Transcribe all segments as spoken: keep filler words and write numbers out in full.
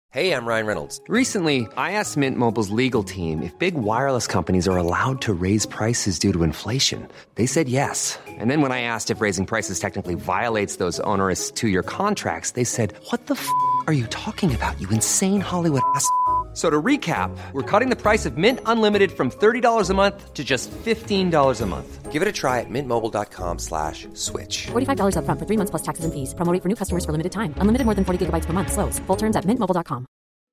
Hey, I'm Ryan Reynolds. Recently, I asked Mint Mobile's legal team if big wireless companies are allowed to raise prices due to inflation. They said yes. And then when I asked if raising prices technically violates those onerous two-year contracts, they said, what the f*** are you talking about, you insane Hollywood ass f- So to recap, we're cutting the price of Mint Unlimited from thirty dollars a month to just fifteen dollars a month. Give it a try at mintmobile.com slash switch. forty-five dollars up front for three months plus taxes and fees. Promo rate for new customers for limited time. Unlimited more than forty gigabytes per month. Slows full terms at mint mobile dot com.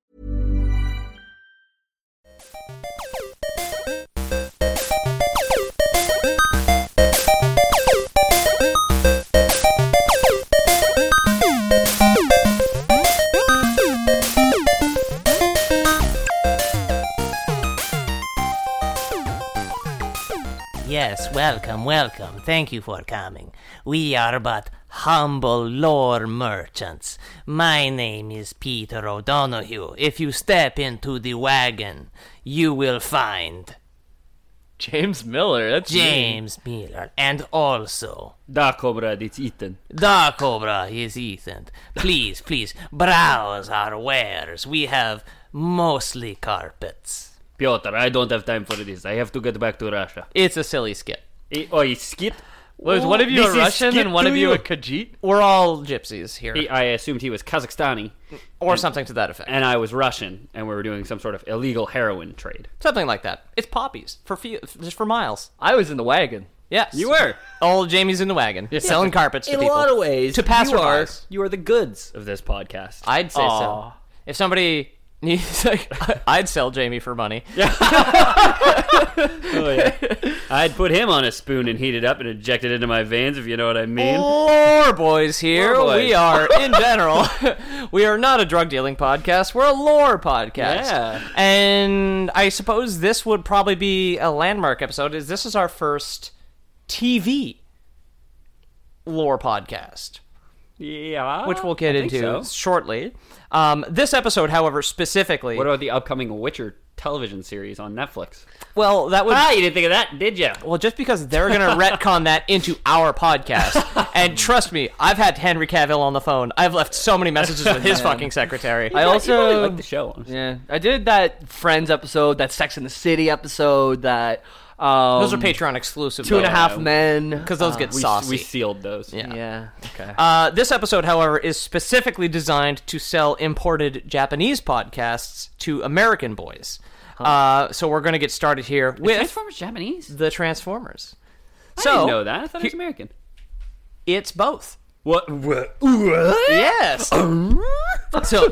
Yes, welcome, welcome. Thank you for coming. We are but humble lore merchants. My name is Peter O'Donoghue. If you step into the wagon, you will find James Miller. That's James Miller, and also Da Cobra, it's Ethan. Da Cobra is Ethan. Please, please browse our wares. We have mostly carpets. Piotr, I don't have time for this. I have to get back to Russia. It's a silly skit. I, oh, it's skit? Was one of you This a is Russian skit and one to of you you? a Khajiit? We're all gypsies here. He, I assumed he was Kazakhstani. or and, something to that effect. And I was Russian, and we were doing some sort of illegal heroin trade. Something like that. It's poppies for fe- just for miles. I was in the wagon. Yes. You were. Old Jamie's in the wagon. Selling carpets to In people. a lot of ways, To you are, passerbys. you are the goods. Of this podcast. I'd say Aw. so. If somebody needs, like, I'd sell Jamie for money. Oh, yeah. I'd put him on a spoon and heat it up and inject it into my veins, if you know what I mean. Lore boys here. Lore boys. We are, in general, we are not a drug dealing podcast. We're a lore podcast. Yeah. And I suppose this would probably be a landmark episode. Is this is our first T V lore podcast, Yeah. which we'll get I think into so. shortly. Um, this episode, however, specifically, What about the upcoming Witcher television series on Netflix? well, that would. Ah, you didn't think of that, did you? Well, just because they're going to retcon that into our podcast. And trust me, I've had Henry Cavill on the phone. I've left so many messages with his fucking secretary. I You also probably like the show. honestly. yeah, I did that Friends episode, that Sex in the City episode, that um, Those are Patreon exclusive. Two and a though, Half Men. because those get We, saucy. we sealed those. Yeah. Yeah. Okay. Uh, this episode, however, is specifically designed to sell imported Japanese podcasts to American boys. Uh, so we're going to get started here with Transformers Japanese? the Transformers. I So didn't know that. I thought it was he- American. It's both. What? What? Yes. so,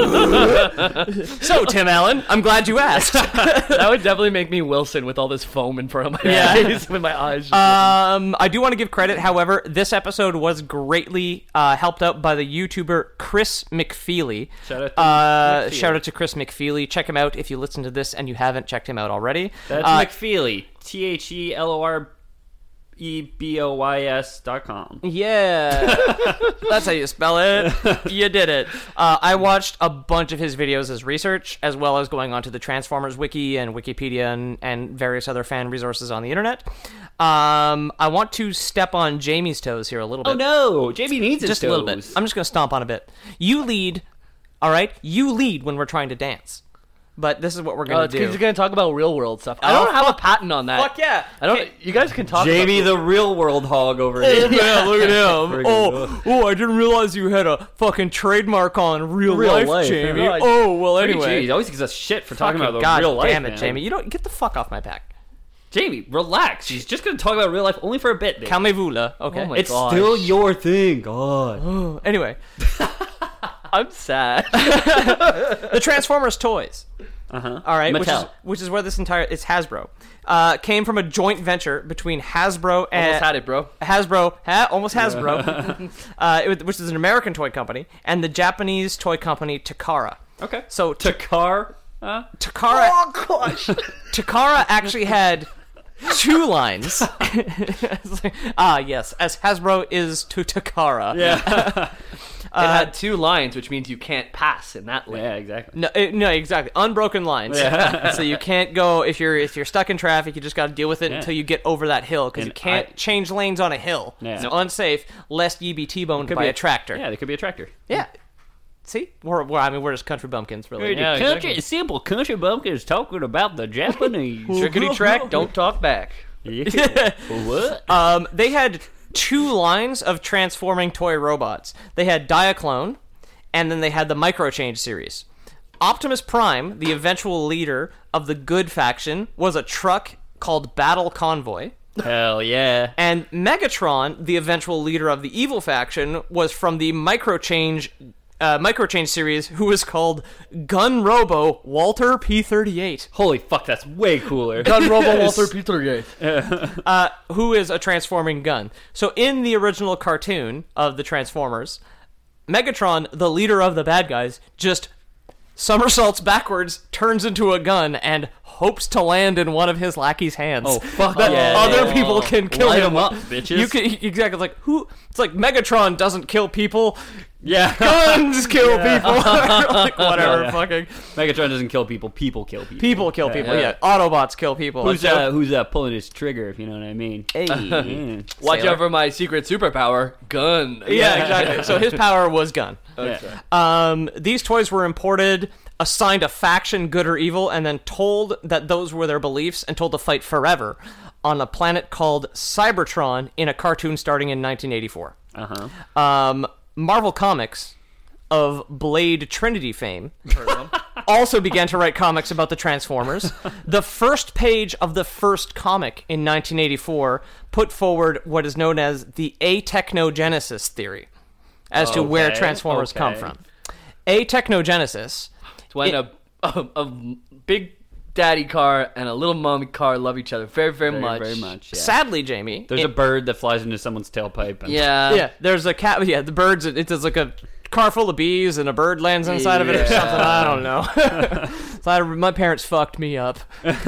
so Tim Allen, I'm glad you asked. That would definitely make me Wilson with all this foam in front of my Yeah. eyes, with my eyes. Just Um, I do want to give credit, however, this episode was greatly uh, helped out by the YouTuber Chris McFeely. Shout out to uh, McFeely. Shout out to Chris McFeely. Check him out if you listen to this and you haven't checked him out already. That's Uh, McFeely. T H E L O R E B O Y S dot com. Yeah, that's how you spell it. You did it. Uh, I watched a bunch of his videos as research, as well as going onto the Transformers wiki and Wikipedia and, and various other fan resources on the internet. Um, I want to step on Jamie's toes here a little bit. Oh no! Jamie needs his Just a little bit. toes. I'm just going to stomp on a bit. You lead, all right? You lead when we're trying to dance. But this is what we're Oh, going it's to 'cause do. he's gonna talk about real world stuff. I Oh, don't have fuck- a patent on that. Fuck yeah. I don't. Okay. You guys can talk. Jamie, about the real world hog over here. Yeah, look at him. Friggin' Oh, oh, I didn't realize you had a fucking trademark on real, Real life, life, Jamie. yeah. Oh, well, Look at anyway. Jamie. He always gives us shit for talking Fucking about the God real life. damn it, man. Jamie. You don't get the fuck off my back. Jamie, relax. She's just gonna talk about real life only for a bit. Dude. Calmez-vous, là. Okay. Oh my it's gosh. still your thing. God. Anyway, I'm sad. the Transformers toys. Uh huh. All right, which is, Mattel. which is where this entire it's Hasbro uh, came from a joint venture between Hasbro and Almost had it, bro. Hasbro, ha, almost Hasbro, uh, it, was- which is an American toy company, and the Japanese toy company Takara. Okay. So T- Takar. Huh? Takara, Takara actually had two lines. It's like, ah, yes, as Hasbro is to Takara. Yeah. It had two lines, which means you can't pass in that lane. yeah. Exactly. No, it- no, exactly. Unbroken lines. Yeah. So you can't go if you're if you're stuck in traffic. You just got to deal with it Yeah. until you get over that hill because you And can't I- change lanes on a hill. Yeah. It's Nope. unsafe, lest ye be T-boned Could by be a tractor. Yeah, there could be a tractor. Yeah. See, we're, we're I mean we're just country bumpkins, really. The Yeah, country, exactly. simple country bumpkins talking about the Japanese. Trickety track, don't talk back. Yeah. What? Um, they had two lines of transforming toy robots. They had Diaclone, and then they had the Microchange series. Optimus Prime, the eventual leader of the good faction, was a truck called Battle Convoy. Hell yeah. And Megatron, the eventual leader of the evil faction, was from the Microchange uh, Microchange series, who was called Gun Robo Walter P thirty-eight. Holy fuck, that's way cooler. Gun Robo Walter Peter uh, who is a transforming gun. So in the original cartoon of the Transformers, Megatron, the leader of the bad guys, just somersaults backwards, turns into a gun, and hopes to land in one of his lackeys' hands. Oh, fuck that yeah. other people can kill Light him 'em up, bitches. You can exactly it's like who? It's like Megatron doesn't kill people. Yeah. Guns kill people. Like whatever. Yeah. Fucking Megatron doesn't kill people. People kill people. people kill people. Yeah. Autobots kill people. Who's Like, uh, who's uh, pulling his trigger? If you know what I mean. Hey. Yeah. Watch Sailor. out for my secret superpower, gun. Yeah, exactly. So his power was gun. Yeah. Um, these toys were imported, assigned a faction, good or evil, and then told that those were their beliefs and told to fight forever on a planet called Cybertron in a cartoon starting in nineteen eighty-four. Uh huh. Um, Marvel Comics, of Blade Trinity fame, also began to write comics about the Transformers. The first page of the first comic in nineteen eighty-four put forward what is known as the atechnogenesis theory as to where Okay, Transformers come okay. from. Atechnogenesis. It's when It- a, a a big daddy car and a little mommy car love each other very, very, Very, much. very much. Yeah. Sadly, Jamie, There's it- a bird that flies into someone's tailpipe. And Yeah. yeah, there's a cat. Yeah, the birds. It does like a car full of bees, and a bird lands inside of it or Yeah. something. I don't know. So I, my parents fucked me up.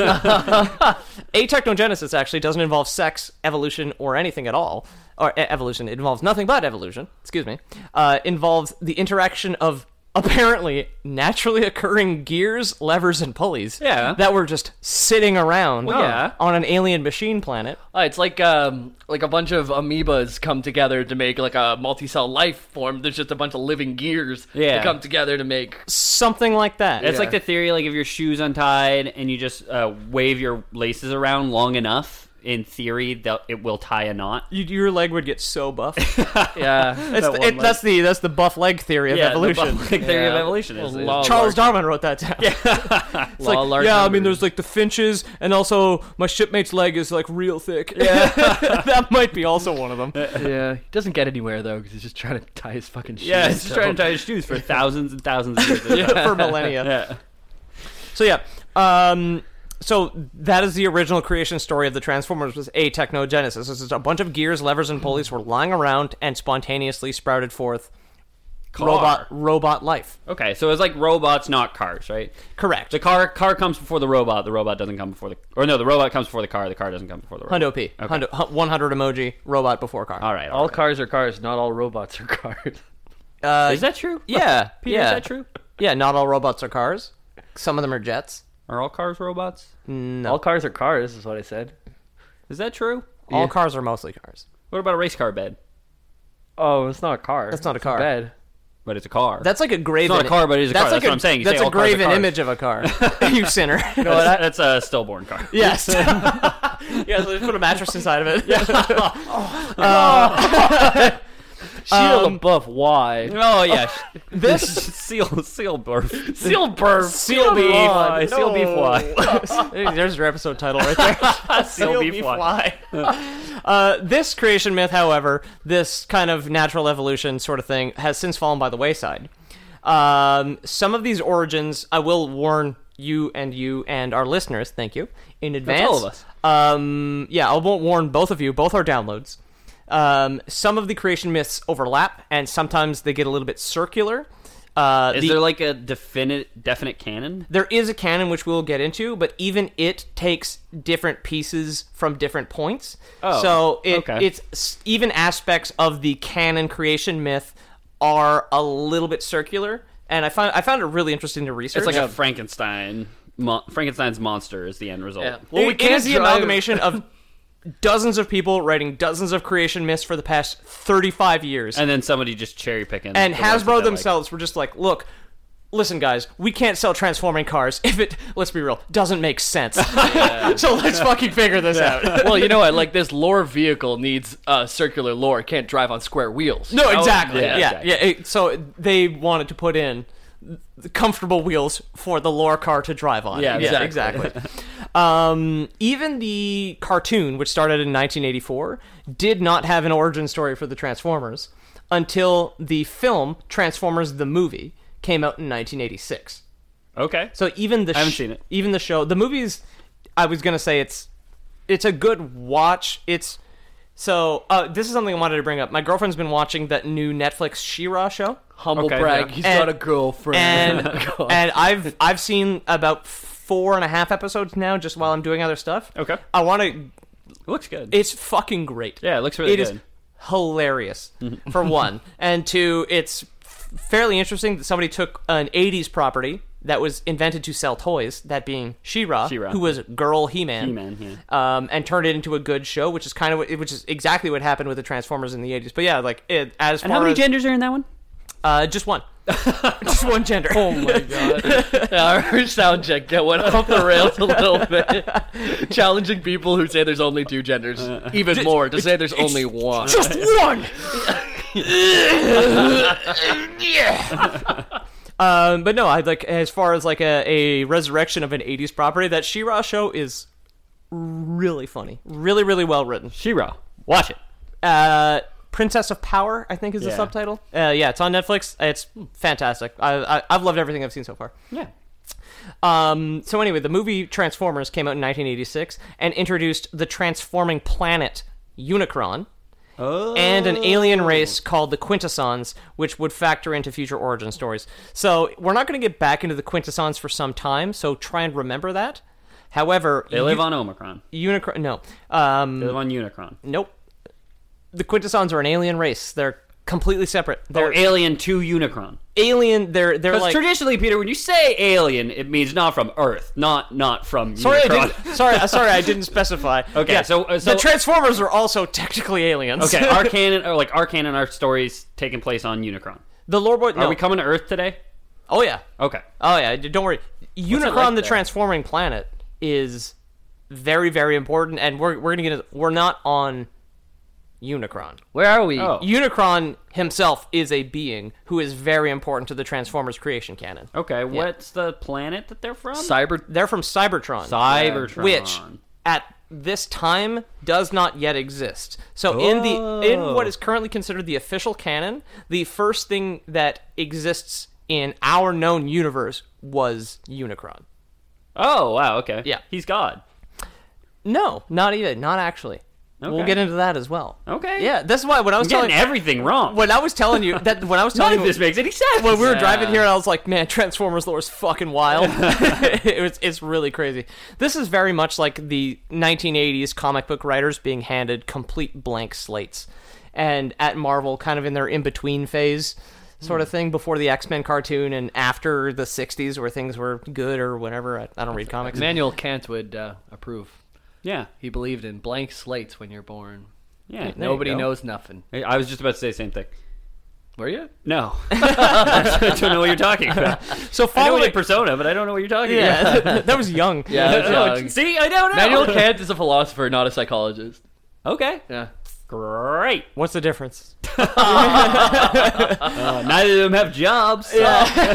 Atechnogenesis actually doesn't involve sex, evolution, or anything at all. Or e- evolution. It involves nothing but evolution. Excuse me. Uh, involves the interaction of apparently naturally occurring gears, levers, and pulleys. Yeah. That were just sitting around. Well, yeah. On an alien machine planet. Uh, it's like um like a bunch of amoebas come together to make like a multi-cell life form. There's just a bunch of living gears Yeah. that come together to make. Something like that. It's Yeah. like the theory, like if your shoe's untied and you just uh, wave your laces around long enough, in theory, they'll- it will tie a knot. You, your leg would get so buff. Yeah. It's the, it, that's the that's the buff leg theory of Yeah, the evolution. buff- like, theory of Yeah. evolution is. Well, is- law- Charles large- Darwin wrote that down. Yeah, it's Law like, large yeah. I mean, numbers. there's like the finches, and also my shipmate's leg is like real thick. Yeah, that might be also one of them. Yeah. He doesn't get anywhere though because he's just trying to tie his fucking shoes. yeah, it's just so- trying to tie his shoes for thousands and thousands of years. Yeah, for millennia. Yeah. So yeah, um, so that is the original creation story of the Transformers was atechnogenesis. This is a bunch of gears, levers, and pulleys were lying around and spontaneously sprouted forth Car. robot robot life. Okay, so it's like robots, not cars, right? Correct. The car car comes before the robot. The robot doesn't come before the or no, the robot comes before the car. The car doesn't come before the robot. Hundo P. Okay. Hundo, hu- one hundred emoji, robot before car. All right. All All right. cars are cars. Not all robots are cars. Uh, Is that true? yeah. Peter, yeah. is that true? Yeah, not all robots are cars. Some of them are jets. Are all cars robots? No. All cars are cars is what I said. Is that true? All Yeah. cars are mostly cars. What about a race car bed? Oh, it's not a car. That's not a It's car. bed. But it's a car. That's like a graven. not a car, but it is a that's car. Like That's what I'm saying. You say that's a all cars are graven cars. image of a car. You sinner. no, that's, that's a stillborn car. Yes. Yeah, so just put a mattress inside of it. Shia Um, LaBeouf, why? Oh yeah, This seal seal burf. Seal burp. seal beef. Why? Seal beef why? There's your episode title right there. Seal beef why? Uh, this creation myth, however, this kind of natural evolution sort of thing, has since fallen by the wayside. Um, some of these origins, I will warn you and you and our listeners, thank you, in advance. all of us. Um, yeah, I won't warn both of you. Both are downloads. Um, some of the creation myths overlap, and sometimes they get a little bit circular. Uh, Is the- there like a definite definite canon? there is a canon which we'll get into, but even it takes different pieces from different points. Oh, so it, okay. it's s- even aspects of the canon creation myth are a little bit circular, and I found I found it really interesting to research. It's like a Frankenstein. Mo- Frankenstein's monster is the end result. Yeah. well, we It- can it is the drive- amalgamation of dozens of people writing dozens of creation myths for the past thirty-five years. And then somebody just cherry picking. And the ones that Hasbro they themselves were just like, look, listen, guys, we can't sell transforming cars if it, let's be real, doesn't make sense. So let's fucking figure this out. Well, you know what? Like, this lore vehicle needs uh, circular lore. It can't drive on square wheels. No, exactly. yeah, Yeah, yeah. exactly. it- so they wanted to put in the comfortable wheels for the lore car to drive on. Yeah, exactly. um, even the cartoon, which started in nineteen eighty-four, did not have an origin story for the Transformers until the film Transformers the Movie came out in nineteen eighty-six. Okay. So even the I haven't sh- seen it. Even the show, the movies, I was gonna say it's it's a good watch. It's so uh, this is something I wanted to bring up. My girlfriend's been watching that new Netflix She-Ra show, Humble Okay, brag. yeah. He's And- got a girlfriend. and God. and I've I've seen about four and a half episodes now, just while I'm doing other stuff. Okay. I want to. It looks good. It's fucking great. Yeah, it looks really It is good. hilarious for one, and two, it's fairly interesting that somebody took an eighties property that was invented to sell toys, that being She-Ra, She-Ra. who was Girl He-Man, He-Man, yeah. um, and turned it into a good show, which is kind of what, which is exactly what happened with the Transformers in the eighties. But yeah, like it, as And far how many as, genders are in that one? uh, just one, just one gender. Oh my god. Yeah, our sound check get went off the rails a little bit. Challenging people who say there's only two genders even more to say there's only one. Just one. um, but no, I like as far as like a, a resurrection of an eighties property. That She-Ra show is really funny, really, really well written. She-Ra. Watch it. Uh, Princess of Power, I think, is the Yeah. subtitle. Uh, yeah, it's on Netflix. It's fantastic. I, I I've loved everything I've seen so far. Yeah. Um, so anyway, the movie Transformers came out in nineteen eighty-six and introduced the transforming planet Unicron and an alien race called the Quintessons, which would factor into future origin stories. So we're not going to get back into the Quintessons for some time, so try and remember that. However, They live U- on Omicron. Unicron. No, um, They live on Unicron. nope. The Quintessons are an alien race. They're completely separate. They're They're alien to Unicron. alien. They're they're Because like. traditionally, Peter, when you say alien, it means not from Earth, not not from Sorry, I Unicron. didn't, sorry, uh, sorry, I didn't specify. Okay, Yeah, so- uh, so- the Transformers are also technically aliens. Okay, our canon, or like our canon, our stories taking place on Unicron. the lore boy. Are No. we coming to Earth today? Oh yeah. Okay. Oh yeah. d- Don't worry. Unicron, like the there? transforming planet, is very, very important, and we're we're gonna get. We're not on Unicron. Where are we? Oh. Unicron himself is a being who is very important to the Transformers creation canon. Okay, what's the planet that they're from? Cyber. They're from Cybertron. Cybertron. Which at this time does not yet exist. So in the in what is currently considered the official canon, the first thing that exists in our known universe was Unicron. Oh, wow, okay. Yeah. He's God. No, not even, not actually. We'll Okay. get into that as well. Okay. Yeah, that's why when I was I'm getting telling everything wrong. when I was telling you that when I was None telling of you this makes any sense. when we were Yeah. driving here, I was like, man, Transformers lore is fucking wild. it was, it's really crazy. This is very much like the nineteen eighties comic book writers being handed complete blank slates. And at Marvel, kind of in their in-between phase sort of thing, before the X-Men cartoon and after the sixties where things were good or whatever. I, I don't read comics. Immanuel Kant would uh, approve. Yeah. He believed in blank slates when you're born. Yeah. you Nobody go. knows nothing. I was just about to say the same thing. Were you? No. I don't know what you're talking about. So I know following... a Persona, but I don't know what you're talking about. yeah, that was young. Yeah, that's Oh, young. see, I don't know. Immanuel Kant is a philosopher, not a psychologist. Okay. Yeah. Great. What's the difference? Uh, neither of them have jobs. Hey,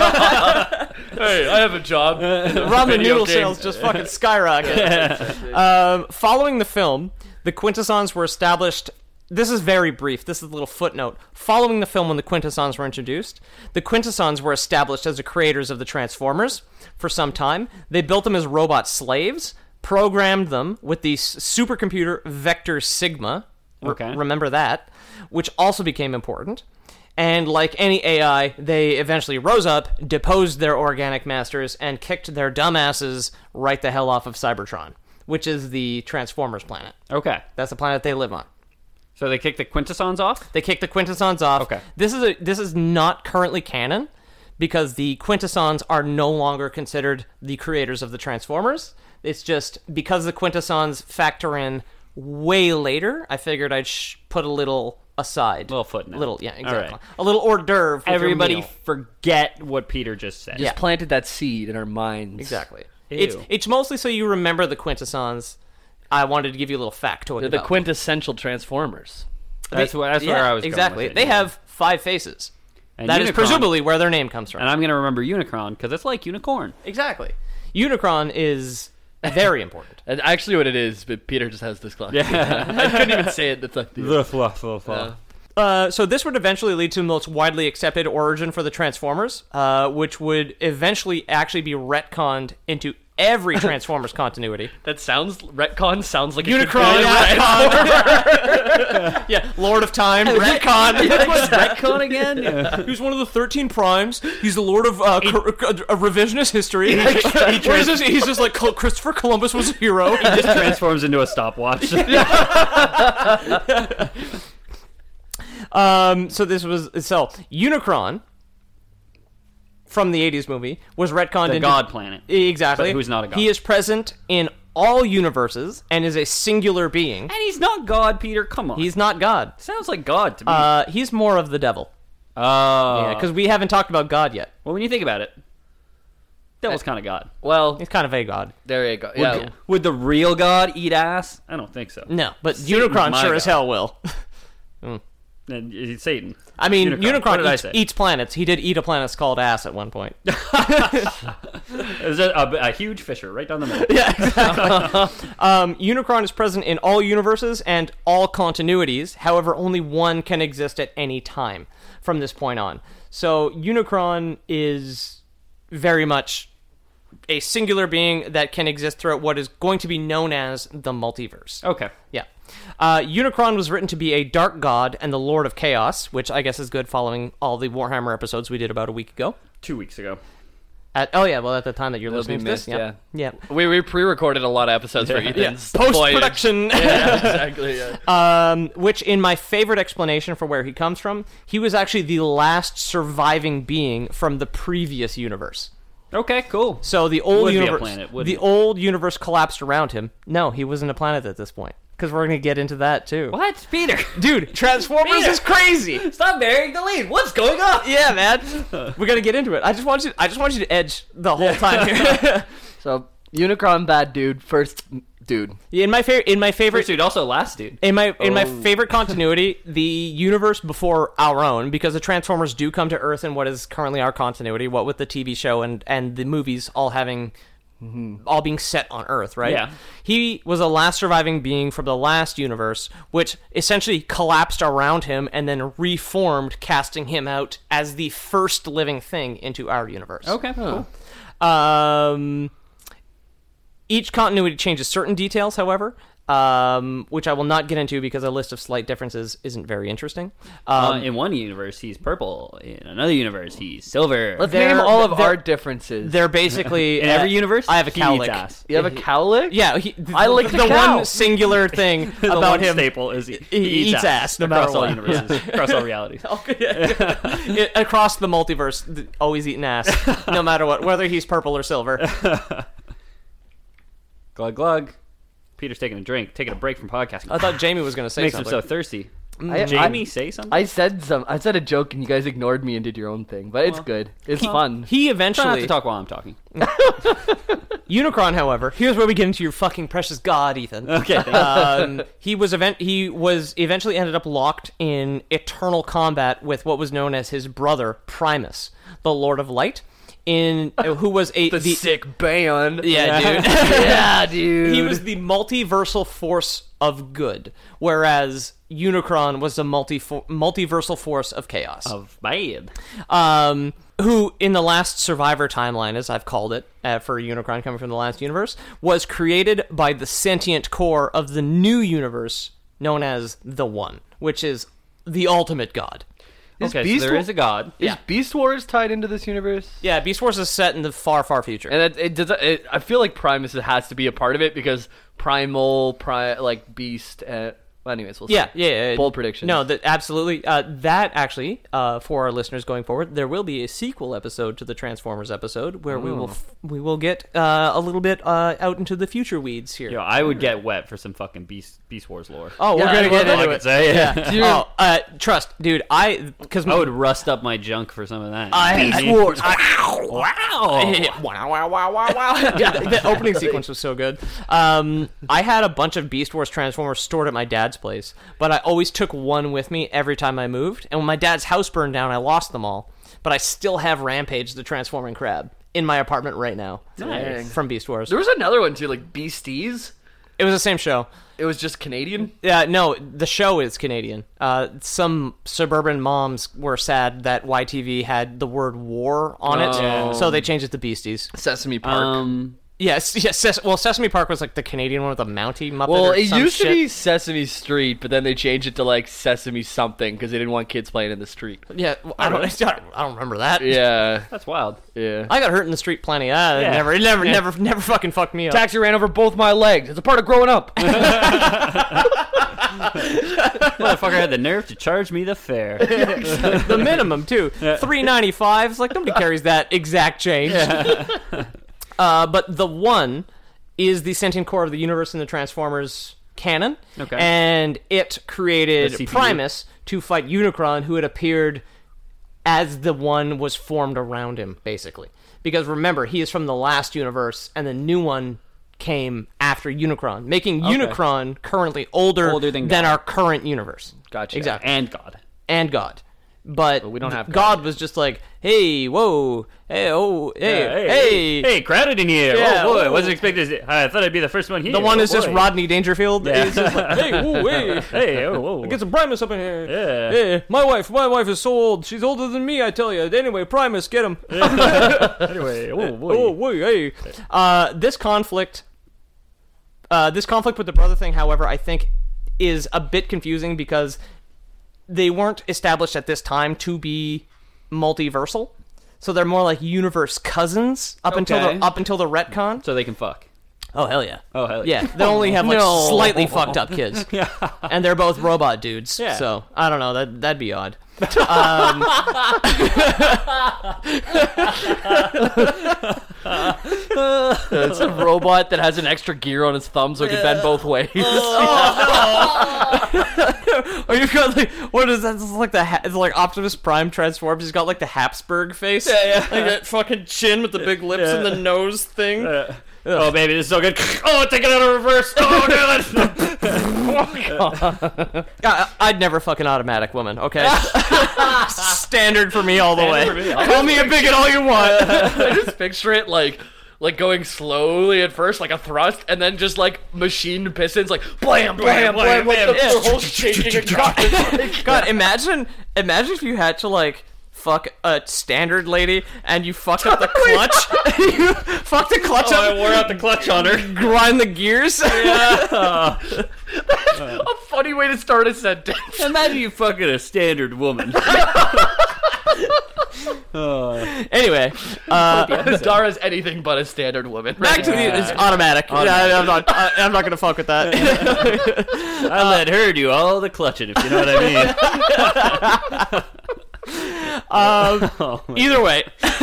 I have a job. Ramen Video noodle game. sales just fucking skyrocket. um, following the film, the Quintessons were established. This is very brief. This is a little footnote. Following the film, when the Quintessons were introduced, the Quintessons were established as the creators of the Transformers for some time. They built them as robot slaves, programmed them with the s- supercomputer Vector Sigma. Re- Okay. remember that, which also became important. And like any A I, they eventually rose up, deposed their organic masters, and kicked their dumbasses right the hell off of Cybertron, which is the Transformers planet. Okay. That's the planet they live on. So they kicked the Quintessons off? They kicked the Quintessons off. Okay. This is a this is not currently canon because the Quintessons are no longer considered the creators of the Transformers. It's just because the Quintessons factor in way later, I figured I'd sh- put a little aside. Little footnote. Little, yeah, exactly. right. A little hors d'oeuvre. with your Everybody meal. forget what Peter just said. Yeah. Just planted that seed in our minds. Exactly. Ew. It's it's mostly so you remember the quintessons. I wanted to give you a little factoid. They're the about quintessential Transformers. That's, They- where, that's where yeah, I was going exactly. with it, They yeah. have five faces. And That is Unicron- presumably where their name comes from. And I'm going to remember Unicron because it's like unicorn. Exactly. Unicron is very important. That's actually what it is, but Peter just has this clock. Yeah. I couldn't even say it. That's like the, Uh, Uh, so this would eventually lead to the most widely accepted origin for the Transformers, uh, which would eventually actually be retconned into every Transformers continuity. that sounds retcon sounds like Unicron, It retcon. Yeah, Lord of Time, retcon. retcon again? Yeah. He's one of the thirteen primes. He's the Lord of uh, cor- uh, revisionist history. What is this? He's just like Col- Christopher Columbus was a hero. He just transforms into a stopwatch. Um, so this was so Unicron from the eighties movie was retconned The into God planet. Exactly. But who's not a god. He is present in all universes and is a singular being. And he's not God, Peter. Come on. He's not God. Sounds like God to me. Uh, he's more of the devil. oh. Yeah, because we haven't talked about God yet. well, when you think about it, devil's kind of God. Well, He's kind of a god. there you go. Would, Yeah. would the real God eat ass? I don't think so. No, but Satan's Unicron my sure as god. hell will. And it's Satan. I mean, Unicron. Unicron, What did I eats, say? eats planets. He did eat a planet called ass at one point. There's a, a, a huge fissure right down the middle. Yeah, exactly. um, Unicron is present in all universes and all continuities. However, only one can exist at any time from this point on. So Unicron is very much a singular being that can exist throughout what is going to be known as the multiverse. Okay. Yeah. Uh, Unicron was written to be a dark god and the Lord of Chaos, which I guess is good following all the Warhammer episodes we did about a week ago. Two weeks ago. At, oh, yeah, well, at the time that you're They'll listening be to this. missed, Yeah. Yeah. We we pre-recorded a lot of episodes for Ethan's Post-production. voyage. Yeah, exactly. Yeah. Um, which, in my favorite explanation for where he comes from, he was actually the last surviving being from the previous universe. Okay, cool. So the old Would be a universe, planet, wouldn't the it? old universe collapsed around him. No, he wasn't a planet at this point. Because we're gonna get into that too. What? Peter? Dude, Transformers Peter! is crazy. Stop burying the lead. What's going on? Yeah, man. We're gonna get into it. I just want you. I just want you to edge the whole time here. So Unicron, bad dude. First dude. in my favorite, in my favorite, First dude, also last dude. In my in my Oh. favorite continuity, the universe before our own, because the Transformers do come to Earth in what is currently our continuity, what with the T V show and, and the movies all having all being set on Earth, right? Yeah. He was the last surviving being from the last universe, which essentially collapsed around him and then reformed, casting him out as the first living thing into our universe. Okay, cool. Um, each continuity changes certain details, however, um, which I will not get into because a list of slight differences isn't very interesting. Um, uh, in one universe, he's purple. In another universe, he's silver. Let's They're- name all of they're- our differences. they're basically in every uh, universe, I have a he eats cowlick. ass. You have a cowlick? Yeah, he, I like the, the cow. one singular thing The about one him. staple is he, he eats ass, no across matter all what. universes, across all realities. It- across the multiverse, th- always eating ass, no matter what, whether he's purple or silver. Glug glug. Peter's taking a drink, taking a break from podcasting. I thought Jamie was going to say Makes him something. so thirsty. I- Jamie, I- say something. I said some. I said a joke and you guys ignored me and did your own thing, but it's good. It's fun. He Try not eventually to talk while I'm talking. Unicron, however, here's where we get into your fucking precious god, Ethan. Okay. um, he was event. He was eventually ended up locked in eternal combat with what was known as his brother Primus, the Lord of Light, in uh, who was a the, sick band. Yeah, dude. yeah, dude. He was the multiversal force of good, whereas Unicron was the multi multiversal force of chaos. Of bad. Um, who, in the last Survivor timeline, as I've called it, uh, for Unicron coming from the last universe, was created by the sentient core of the new universe known as the One, which is the ultimate god. Is Okay, Beast so there Wa- is a god. Is Yeah. Beast Wars tied into this universe? Yeah, Beast Wars is set in the far, far future. And it, it does. It, I feel like Primus has to be a part of it because Primal, pri, like Beast. Uh, Well, anyways, we'll Yeah, see. yeah, yeah. Bold prediction. No, that absolutely. Uh, that actually, uh, for our listeners going forward, there will be a sequel episode to the Transformers episode where we will f- we will get uh, a little bit uh, out into the future weeds here. Yo, I would get wet for some fucking Beast Beast Wars lore. Oh, we're Yeah, gonna get well, into I it. could say, yeah. Dude. Oh, uh, trust, dude. I because I would rust up my junk for some of that. I, Beast I- Wars. Wow! Wow! Wow! Wow! Wow! Wow! Wow! Yeah, the opening sequence was so good. Um, I had a bunch of Beast Wars Transformers stored at my dad's place, but I always took one with me every time I moved. And when my dad's house burned down, I lost them all. But I still have Rampage, the transforming crab, in my apartment right now. Nice. From Beast Wars. There was another one too, like Beasties. It was the same show. It was just Canadian. Yeah, no, the show is Canadian. Uh, some suburban moms were sad that Y T V had the word war on it, Oh. so they changed it to Beasties. Sesame Park. Um, Yes, yes. Ses- well, Sesame Park was like the Canadian one with the Mountie Muppet. well, or it some used shit. to be Sesame Street, but then they changed it to like Sesame something because they didn't want kids playing in the street. Yeah, well, I don't. I don't remember that. Yeah, that's wild. yeah. I got hurt in the street plenty. Ah, it Yeah. never, it never, never, never fucking fucked me up. Taxi ran over both my legs. It's a part of growing up. Motherfucker had the nerve to charge me the fare. The minimum too, three ninety five. It's like nobody carries that exact change. uh, but the one is the sentient core of the universe in the Transformers canon. Okay. And it created The C P U. Primus to fight Unicron, who had appeared as the one was formed around him, basically. Because remember, he is from the last universe, and the new one came after Unicron, making Unicron currently older, Older than God. our current universe. Gotcha. Exactly. And God. And God. But, we don't have God. God. was just like, hey, whoa, hey, oh, hey, Yeah, hey. hey, crowded in here. Yeah, oh boy, oh. wasn't expecting this. I thought I'd be the first one here. The one oh, is just boy. Rodney Dangerfield. Yeah. He's just like, hey, whoa, hey. Hey, oh, whoa. Get some Primus up in here. Yeah. Hey, my wife, my wife is so old. She's older than me, I tell you. Anyway, Primus, get him. Anyway, oh boy. Oh, wait, hey. Uh, this conflict, uh, this conflict with the brother thing, however, I think is a bit confusing because they weren't established at this time to be multiversal. So they're more like universe cousins up until Okay. the up until the retcon. So they can fuck. Oh hell yeah. Oh, hell yeah. Yeah, they only have like No. slightly fucked up kids. Yeah. And they're both robot dudes. Yeah. So, I don't know, that that'd be odd. Um, It's a robot that has an extra gear on his thumb so it can bend both ways. or you've got like, what is that? It's like the ha- it's like Optimus Prime transforms. He's got like the Habsburg face. Yeah, yeah. Like that fucking chin with the big lips and the nose thing. Oh, baby, this is so good. Oh, take it out of reverse. Oh, damn it. I, I'd never fuck an automatic woman, okay? Standard for me all the way. for me. Call me a bigot all you want. I just picture it like like going slowly at first, like a thrust, and then just like machined pistons, like blam, blam, blam, blam, like blam. the, Yeah. the whole shaking and cocking. God, imagine, imagine if you had to like fuck a standard lady and you fucked up the clutch. You fucked the clutch Oh, I up, wore out the clutch on her. grind the gears. A funny way to start a sentence. Imagine you fucking a standard woman. Anyway, uh, Dara's anything but a standard woman. back to the it's automatic. Yeah, I'm not. I, I'm not gonna fuck with that. I let her do all the clutching, if you know what I mean. Um, Oh, my either way,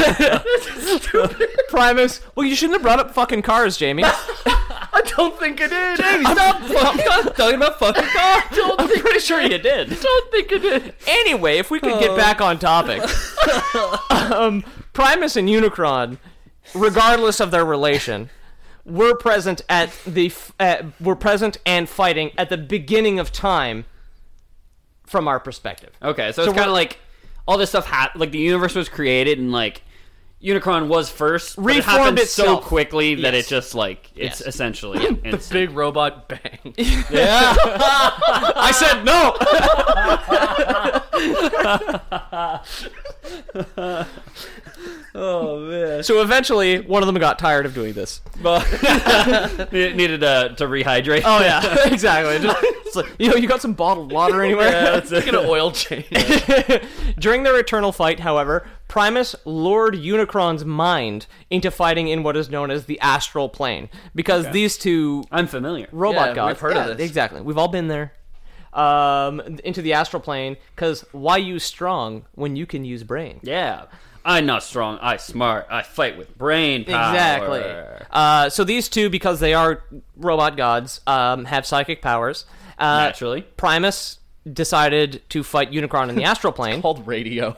Primus. Well, you shouldn't have brought up fucking cars, Jamie. I don't think I did. Stop fucking talking about fucking cars. I'm pretty sure you did. don't think I did. Anyway, if we could get back on topic, um, Primus and Unicron, regardless of their relation, were present at the f- uh, were present and fighting at the beginning of time. From our perspective, Okay, so, So it's kind of we're- like all this stuff happened. Like the universe was created, and like Unicron was first, but it Reformed happened so itself. quickly that Yes. it just like it's Yes. essentially The instant. big robot bang. Yeah. I said no. Oh man. So eventually, one of them got tired of doing this. It needed uh, to rehydrate. Oh yeah, exactly. Just, it's like, you know, you got some bottled water anywhere? Let's get an oil change. During their eternal fight, however, Primus lured Unicron's mind into fighting in what is known as the astral plane, because these two I'm familiar. robot Yeah, gods. we've heard of Yeah, this. Exactly. We've all been there. um, into the astral plane, because why use strong when you can use brain? Yeah. I'm not strong. I smart. I fight with brain power. Exactly. Uh, so these two, because they are robot gods, um, have psychic powers. Uh, Naturally. Primus decided to fight Unicron in the astral plane. Called radio.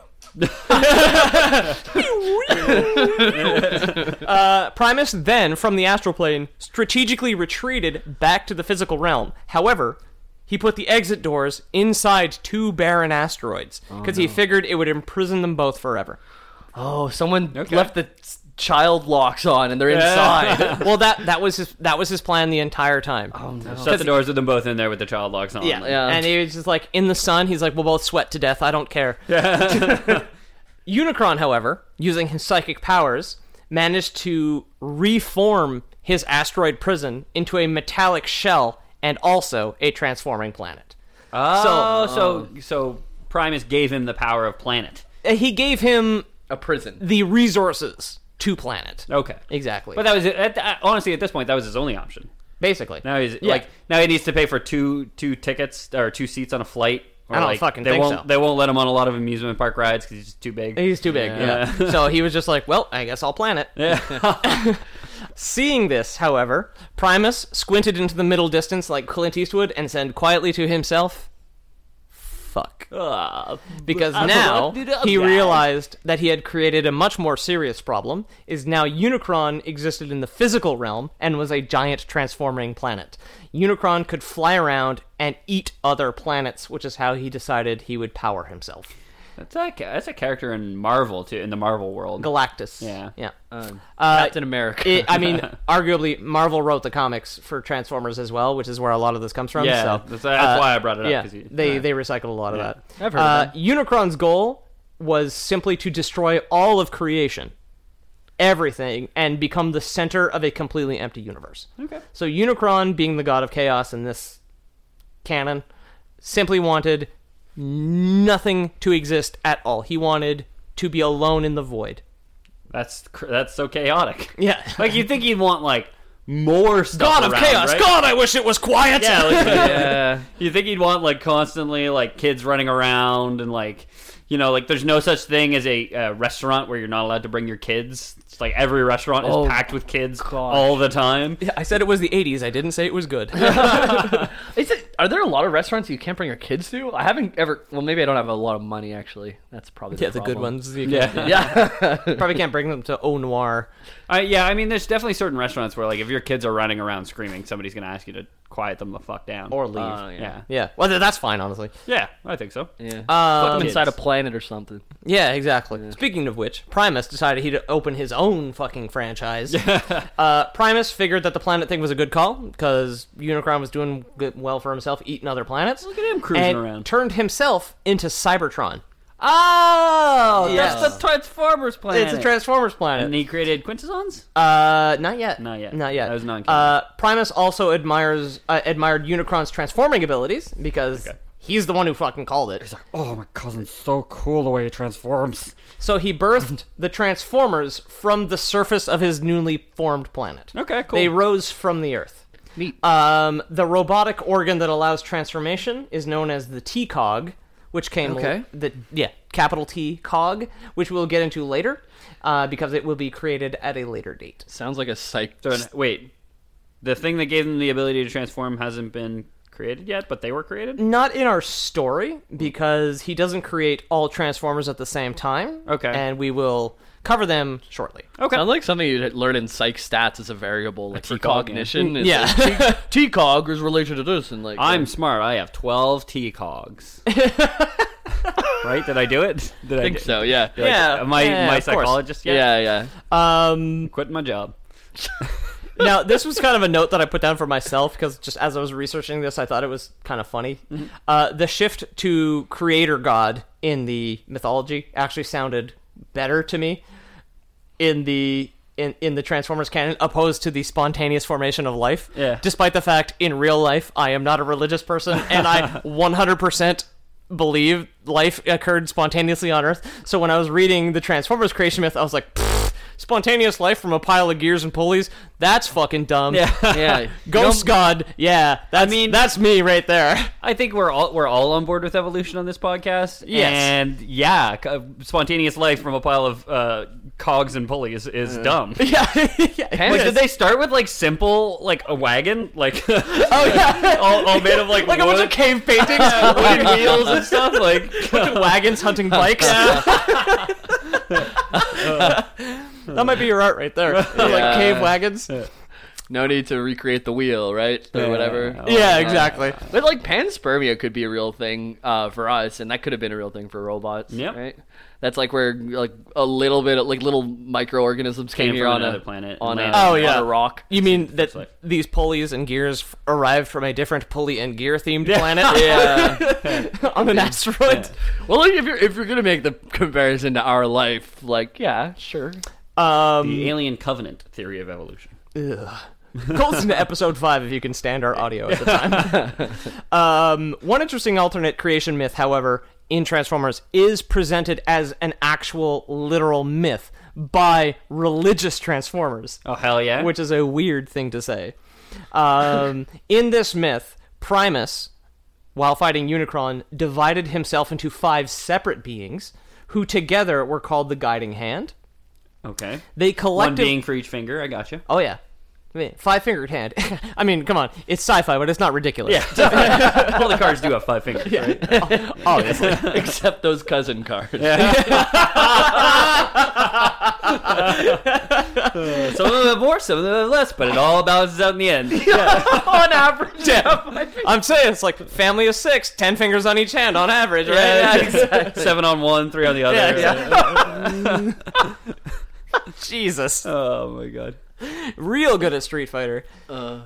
uh, Primus then, from the astral plane, strategically retreated back to the physical realm. However, he put the exit doors inside two barren asteroids because oh, no. he figured it would imprison them both forever. Oh, someone okay. left the child locks on and they're yeah. inside. Well, that that was his that was his plan the entire time. Oh no! Shut the doors with them both in there with the child locks on. Yeah, yeah. And he was just like in the sun. He's like, "We'll both sweat to death. I don't care." Yeah. Unicron, however, using his psychic powers, managed to reform his asteroid prison into a metallic shell and also a transforming planet. Oh, so so so Primus gave him the power of planet. He gave him a prison, the resources to planet. Okay, exactly. But that was at, at, honestly at this point that was his only option. Basically, now he's yeah. like now he needs to pay for two two tickets or two seats on a flight. Or I don't like, fucking they think won't, so. They won't let him on a lot of amusement park rides because he's just too big. He's too big, yeah. yeah. So he was just like, well, I guess I'll plan it. Yeah. Seeing this, however, Primus squinted into the middle distance like Clint Eastwood and said quietly to himself, fuck. Uh, because now he realized that he had created a much more serious problem, is now Unicron existed in the physical realm and was a giant transforming planet. Unicron could fly around and eat other planets, which is how he decided he would power himself. That's a that's a character in Marvel too, in the Marvel world. Galactus. Yeah, yeah. Um, uh, Captain America. it, I mean, arguably, Marvel wrote the comics for Transformers as well, which is where a lot of this comes from. Yeah, so, that's, that's uh, why I brought it up. Yeah, 'cause you, they uh, they recycled a lot of yeah. that. I've heard uh, of that. Unicron's goal was simply to destroy all of creation, everything, and become the center of a completely empty universe. Okay. So Unicron, being the god of chaos in this canon, simply wanted nothing to exist at all. He wanted to be alone in the void. That's that's so chaotic. Yeah. Like you'd think he'd want like more stuff. God of around, chaos. right? God, I wish it was quiet. Yeah. Like, yeah. You think he'd want like constantly like kids running around and like you know like there's no such thing as a uh, restaurant where you're not allowed to bring your kids. It's like every restaurant Oh, is packed with kids gosh. all the time. Yeah, I said it was the eighties. I didn't say it was good. Is it? Are there a lot of restaurants you can't bring your kids to? I haven't ever. Well, maybe I don't have a lot of money actually. That's probably the Yeah, the good problem. ones. You Yeah. can- Yeah. Probably can't bring them to Au Noir. Uh, yeah, I mean, there's definitely certain restaurants where, like, if your kids are running around screaming, somebody's going to ask you to quiet them the fuck down. Or leave. Uh, yeah. yeah. Yeah. Well, th- that's fine, honestly. Yeah, I think so. Yeah. Um, Put them inside a planet or something. Yeah, exactly. Speaking of which, Primus decided he'd open his own fucking franchise. uh, Primus figured that the planet thing was a good call, because Unicron was doing good, well for himself, eating other planets. Look at him cruising and around. turned himself into Cybertron. Oh, Yes. that's the Transformers planet. It's a Transformers planet. And he created Quintessons? Uh, not yet. Not yet. Not yet. That was non-canon. Uh, Primus also admires uh, admired Unicron's transforming abilities because Okay. he's the one who fucking called it. Oh, my cousin's so cool the way he transforms. So he birthed the Transformers from the surface of his newly formed planet. Okay, cool. They rose from the Earth. Neat. Um, the robotic organ that allows transformation is known as the T-Cog, which came Okay. the yeah capital T cog, which we'll get into later, uh, because it will be created at a later date. Sounds like a psych. So, wait. The thing that gave them the ability to transform hasn't been created yet, but they were created? Not in our story, because he doesn't create all Transformers at the same time. Okay. And we will cover them shortly. Okay. Sounds like something you'd learn in psych stats as a variable, like for T-cog, cognition. It's Yeah. like, T- T-cog is related to this, and like I'm uh, smart. I have twelve T-cogs. Right? Did I do it? Did I think do- so. Yeah. Like, Yeah, Am I yeah, my of course. psychologist yet? Yeah. Yeah. Um, Quitting my job. now, this was kind of a note that I put down for myself, because just as I was researching this, I thought it was kind of funny. Mm-hmm. Uh, the shift to creator god in the mythology actually sounded better to me in the in, in the Transformers canon, opposed to the spontaneous formation of life. Yeah. Despite the fact, in real life, I am not a religious person, and I one hundred percent believe life occurred spontaneously on Earth. So when I was reading the Transformers creation myth, I was like, "Pfft, Spontaneous life from a pile of gears and pulleys. That's fucking dumb. Yeah. Yeah. Ghost God. Yeah. That's, mean- that's me right there. I think we're all we're all on board with evolution on this podcast. Yes. And yeah, c- spontaneous life from a pile of uh, cogs and pulleys is dumb. Yeah. yeah. Like, did they start with like simple, like a wagon, like oh yeah, all, all made of like like a wood, bunch of cave paintings, wooden wheels and stuff, like wagons hunting bikes. That might be your art right there. Like Yeah. cave wagons. No need to recreate the wheel, right? Or whatever. Yeah, exactly. But like panspermia could be a real thing uh, for us, and that could have been a real thing for robots. Yep. Right. That's like where like a little bit of, like little microorganisms came, Came here from on another a planet on a, and landed. Oh, yeah. on a rock. You mean that like- these pulleys and gears f- arrived from a different pulley and gear themed planet? Yeah. On an asteroid? Well, like, if you're if you're gonna make the comparison to our life, like yeah, sure. Um, the alien covenant theory of evolution. Go listen to episode five if you can stand our audio at the time. um, one interesting alternate creation myth, however, in Transformers is presented as an actual literal myth by religious Transformers. Oh hell yeah! Which is a weird thing to say. Um, in this myth, Primus, while fighting Unicron, divided himself into five separate beings who together were called the Guiding Hand. Okay. They One collectively... being for each finger. I got you. Oh, yeah. I mean, five-fingered hand. I mean, come on. It's sci-fi, but it's not ridiculous. Yeah. All the cards do have five fingers, right? Obviously. Except those cousin cards. Some of them have more, some of them have less, but it all balances out in the end. On average, yeah. I'm saying it's like family of six, ten fingers on each hand on average, right? Yeah, exactly. Seven on one, three on the other. Yeah, yeah. Jesus. Oh my god. Real good at Street Fighter. Uh.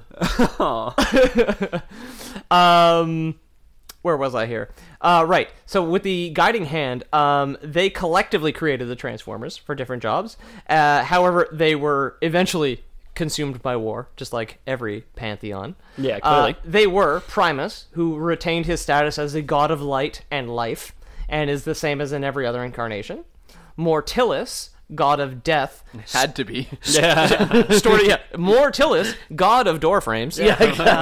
um, where was I here? Uh, right. So with the Guiding Hand, um, they collectively created the Transformers for different jobs. Uh, however, they were eventually consumed by war, just like every pantheon. Yeah, clearly. Uh, they were Primus, who retained his status as a god of light and life, and is the same as in every other incarnation. Mortilis, god of death. Had to be. Yeah. Story, yeah. Mortilis, god of door frames. Yeah,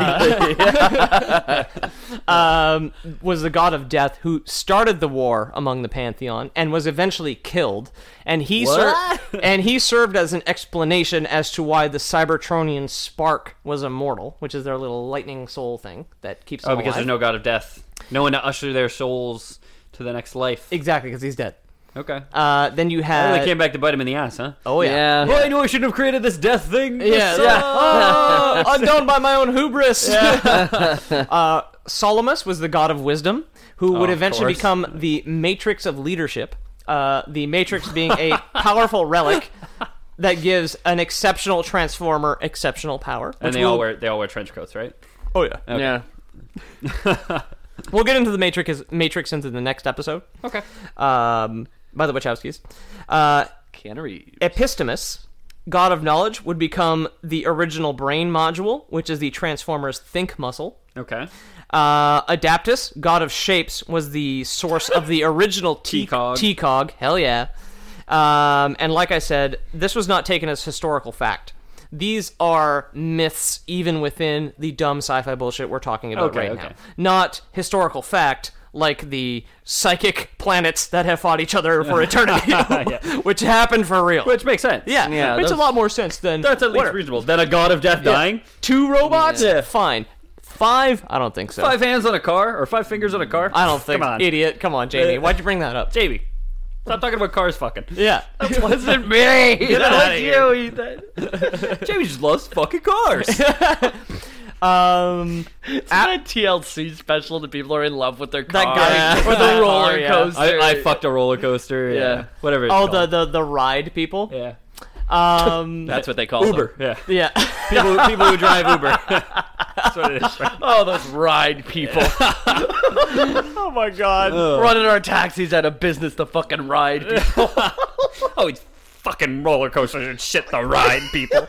exactly. um, was the god of death who started the war among the pantheon and was eventually killed. And he ser- and he served as an explanation as to why the Cybertronian spark was immortal, which is their little lightning soul thing that keeps them Oh, because alive. there's no god of death. No one to usher their souls to the next life. Exactly, because he's dead. Okay. Uh, then you Oh, had... they came back to bite him in the ass, huh? Oh, yeah. Yeah. Well, I knew I shouldn't have created this death thing. Yeah, This yeah. sucks. Oh, undone by my own hubris. uh, Solomus was the god of wisdom, who would Oh, of eventually course. become the Matrix of leadership. Uh, the Matrix being a powerful relic that gives an exceptional Transformer exceptional power. And which they all we'll- wear they all wear trench coats, right? Oh yeah. Yeah. We'll get into the Matrix Matrix into the next episode. Okay. Um, by the Wachowskis. Uh, Keanu Reeves. Epistemus, god of knowledge, would become the original brain module, which is the Transformers' think muscle. Okay. Uh, Adaptus, god of shapes, was the source of the original T- T-Cog. T-Cog. Hell yeah. Um, and like I said, this was not taken as historical fact. These are myths even within the dumb sci-fi bullshit we're talking about Okay, right okay. now. Not historical fact like the psychic planets that have fought each other for eternity, which happened for real. Which makes sense. yeah, Yeah, makes a those- lot more sense than... That's at least whatever. reasonable. Then a god of death Yeah. dying. Two robots? Yeah. Fine. Five? I don't think so. Five hands on a car or five fingers on a car. I don't think. Come on, Idiot. Come on, Jamie. Uh, Why'd you bring that up? Jamie. Stop talking about cars fucking. Yeah. That wasn't me. Get That outta was here. you, Ethan. Jamie just loves fucking cars. Um, It's not a T L C special that people are in love with their car. guy- or the roller Oh, yeah. coaster. I, I fucked a roller coaster. Yeah. Yeah. Whatever. It's oh, called. the, the the ride people. yeah. Um, That's what they call Uber. them. Yeah. yeah. People, people who drive Uber. That's what it is. Right? Oh, those ride people. Oh my God. Running our taxis out of business to fucking ride people. Oh, it's fucking roller coasters and shit. The ride people.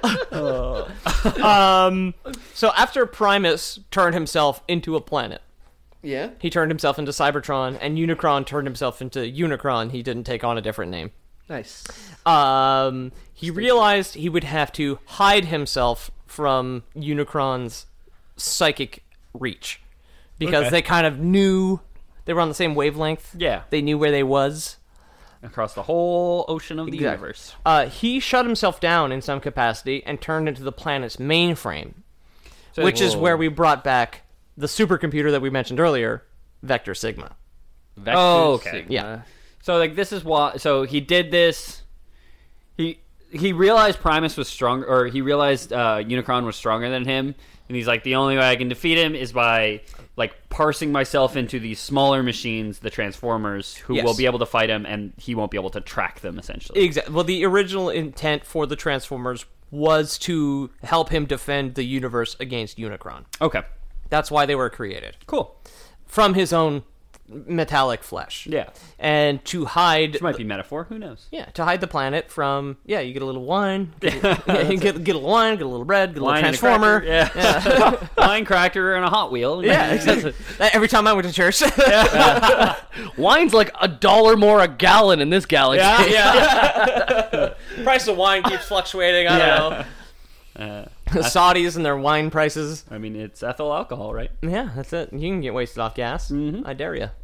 Um, so after Primus turned himself into a planet, Yeah? he turned himself into Cybertron, and Unicron turned himself into Unicron. He didn't take on a different name. Nice. Um, he realized he would have to hide himself from Unicron's psychic reach because Okay. they kind of knew they were on the same wavelength. Yeah. They knew where they was. Across the whole ocean of the Exactly. universe. Uh, he shut himself down in some capacity and turned into the planet's mainframe, So- which is Whoa. where we brought back the supercomputer that we mentioned earlier, Vector Sigma. Vector oh, okay. Sigma. Yeah. So like this is why. So he did this. He he realized Primus was stronger, or he realized uh, Unicron was stronger than him, and he's like, the only way I can defeat him is by like parsing myself into these smaller machines, the Transformers, who Yes. will be able to fight him, and he won't be able to track them. Essentially, Exactly. Well, the original intent for the Transformers was to help him defend the universe against Unicron. okay, That's why they were created. cool. From his own metallic flesh. Yeah, And to hide this might be metaphor. Who knows? Yeah, to hide the planet from yeah, you get a little wine, get, yeah, you get, get a little wine, get a little bread, get a little Wine and a transformer. cracker, yeah, wine cracker and a Hot Wheel. Yeah, exactly. Every time I went to church. Wine's like a dollar more a gallon in this galaxy. yeah, yeah. Price of wine keeps fluctuating. I don't know. Saudis and their wine prices. I mean, it's ethyl alcohol, right? Yeah, that's it. You can get wasted off gas. Mm-hmm. I dare you.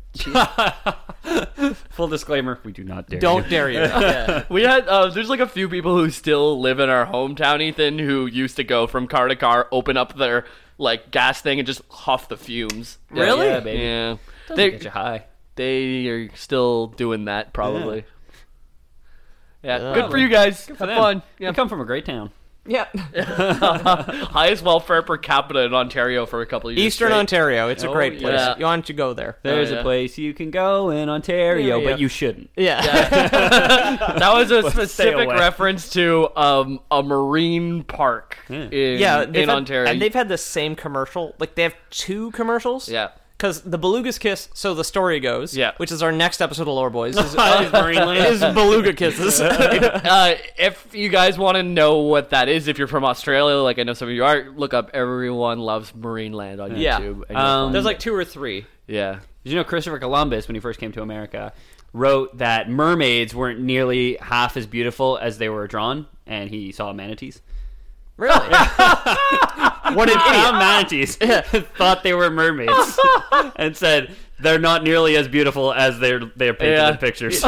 Full disclaimer: we do not dare. Don't you. dare you. Yeah. We had uh, there's like a few people who still live in our hometown, Ethan, who used to go from car to car, open up their like gas thing, and just huff the fumes. Really? Yeah, baby. Yeah, Doesn't they get you high. they are still doing that probably. Yeah, Yeah. good for you guys. For Have them. fun. You Yeah. come from a great town. Yeah. Highest welfare per capita in Ontario for a couple of years. Eastern straight. Ontario. It's a Oh, great place. yeah. You want to go there. There's yeah. a place you can go in Ontario, Yeah, yeah. but you shouldn't. Yeah. That was a Stay specific away. reference to um, a marine park Yeah. in, Yeah, they've in had- Ontario. and they've had the same commercial. Like they have two commercials. Yeah. Because the Beluga's Kiss, so the story goes, Yeah. which is our next episode of Lore Boys, is, Is Marineland. is Beluga Kisses. uh, if you guys want to know what that is, if you're from Australia, like I know some of you are, look up Everyone Loves Marineland on Yeah. YouTube. and you'll Um, find There's it. like two or three. yeah. Did you know Christopher Columbus, when he first came to America, wrote that mermaids weren't nearly half as beautiful as they were drawn, and he saw manatees? Really? What an idiot! Manatees thought they were mermaids and said they're not nearly as beautiful as they're they're painted Yeah. in pictures.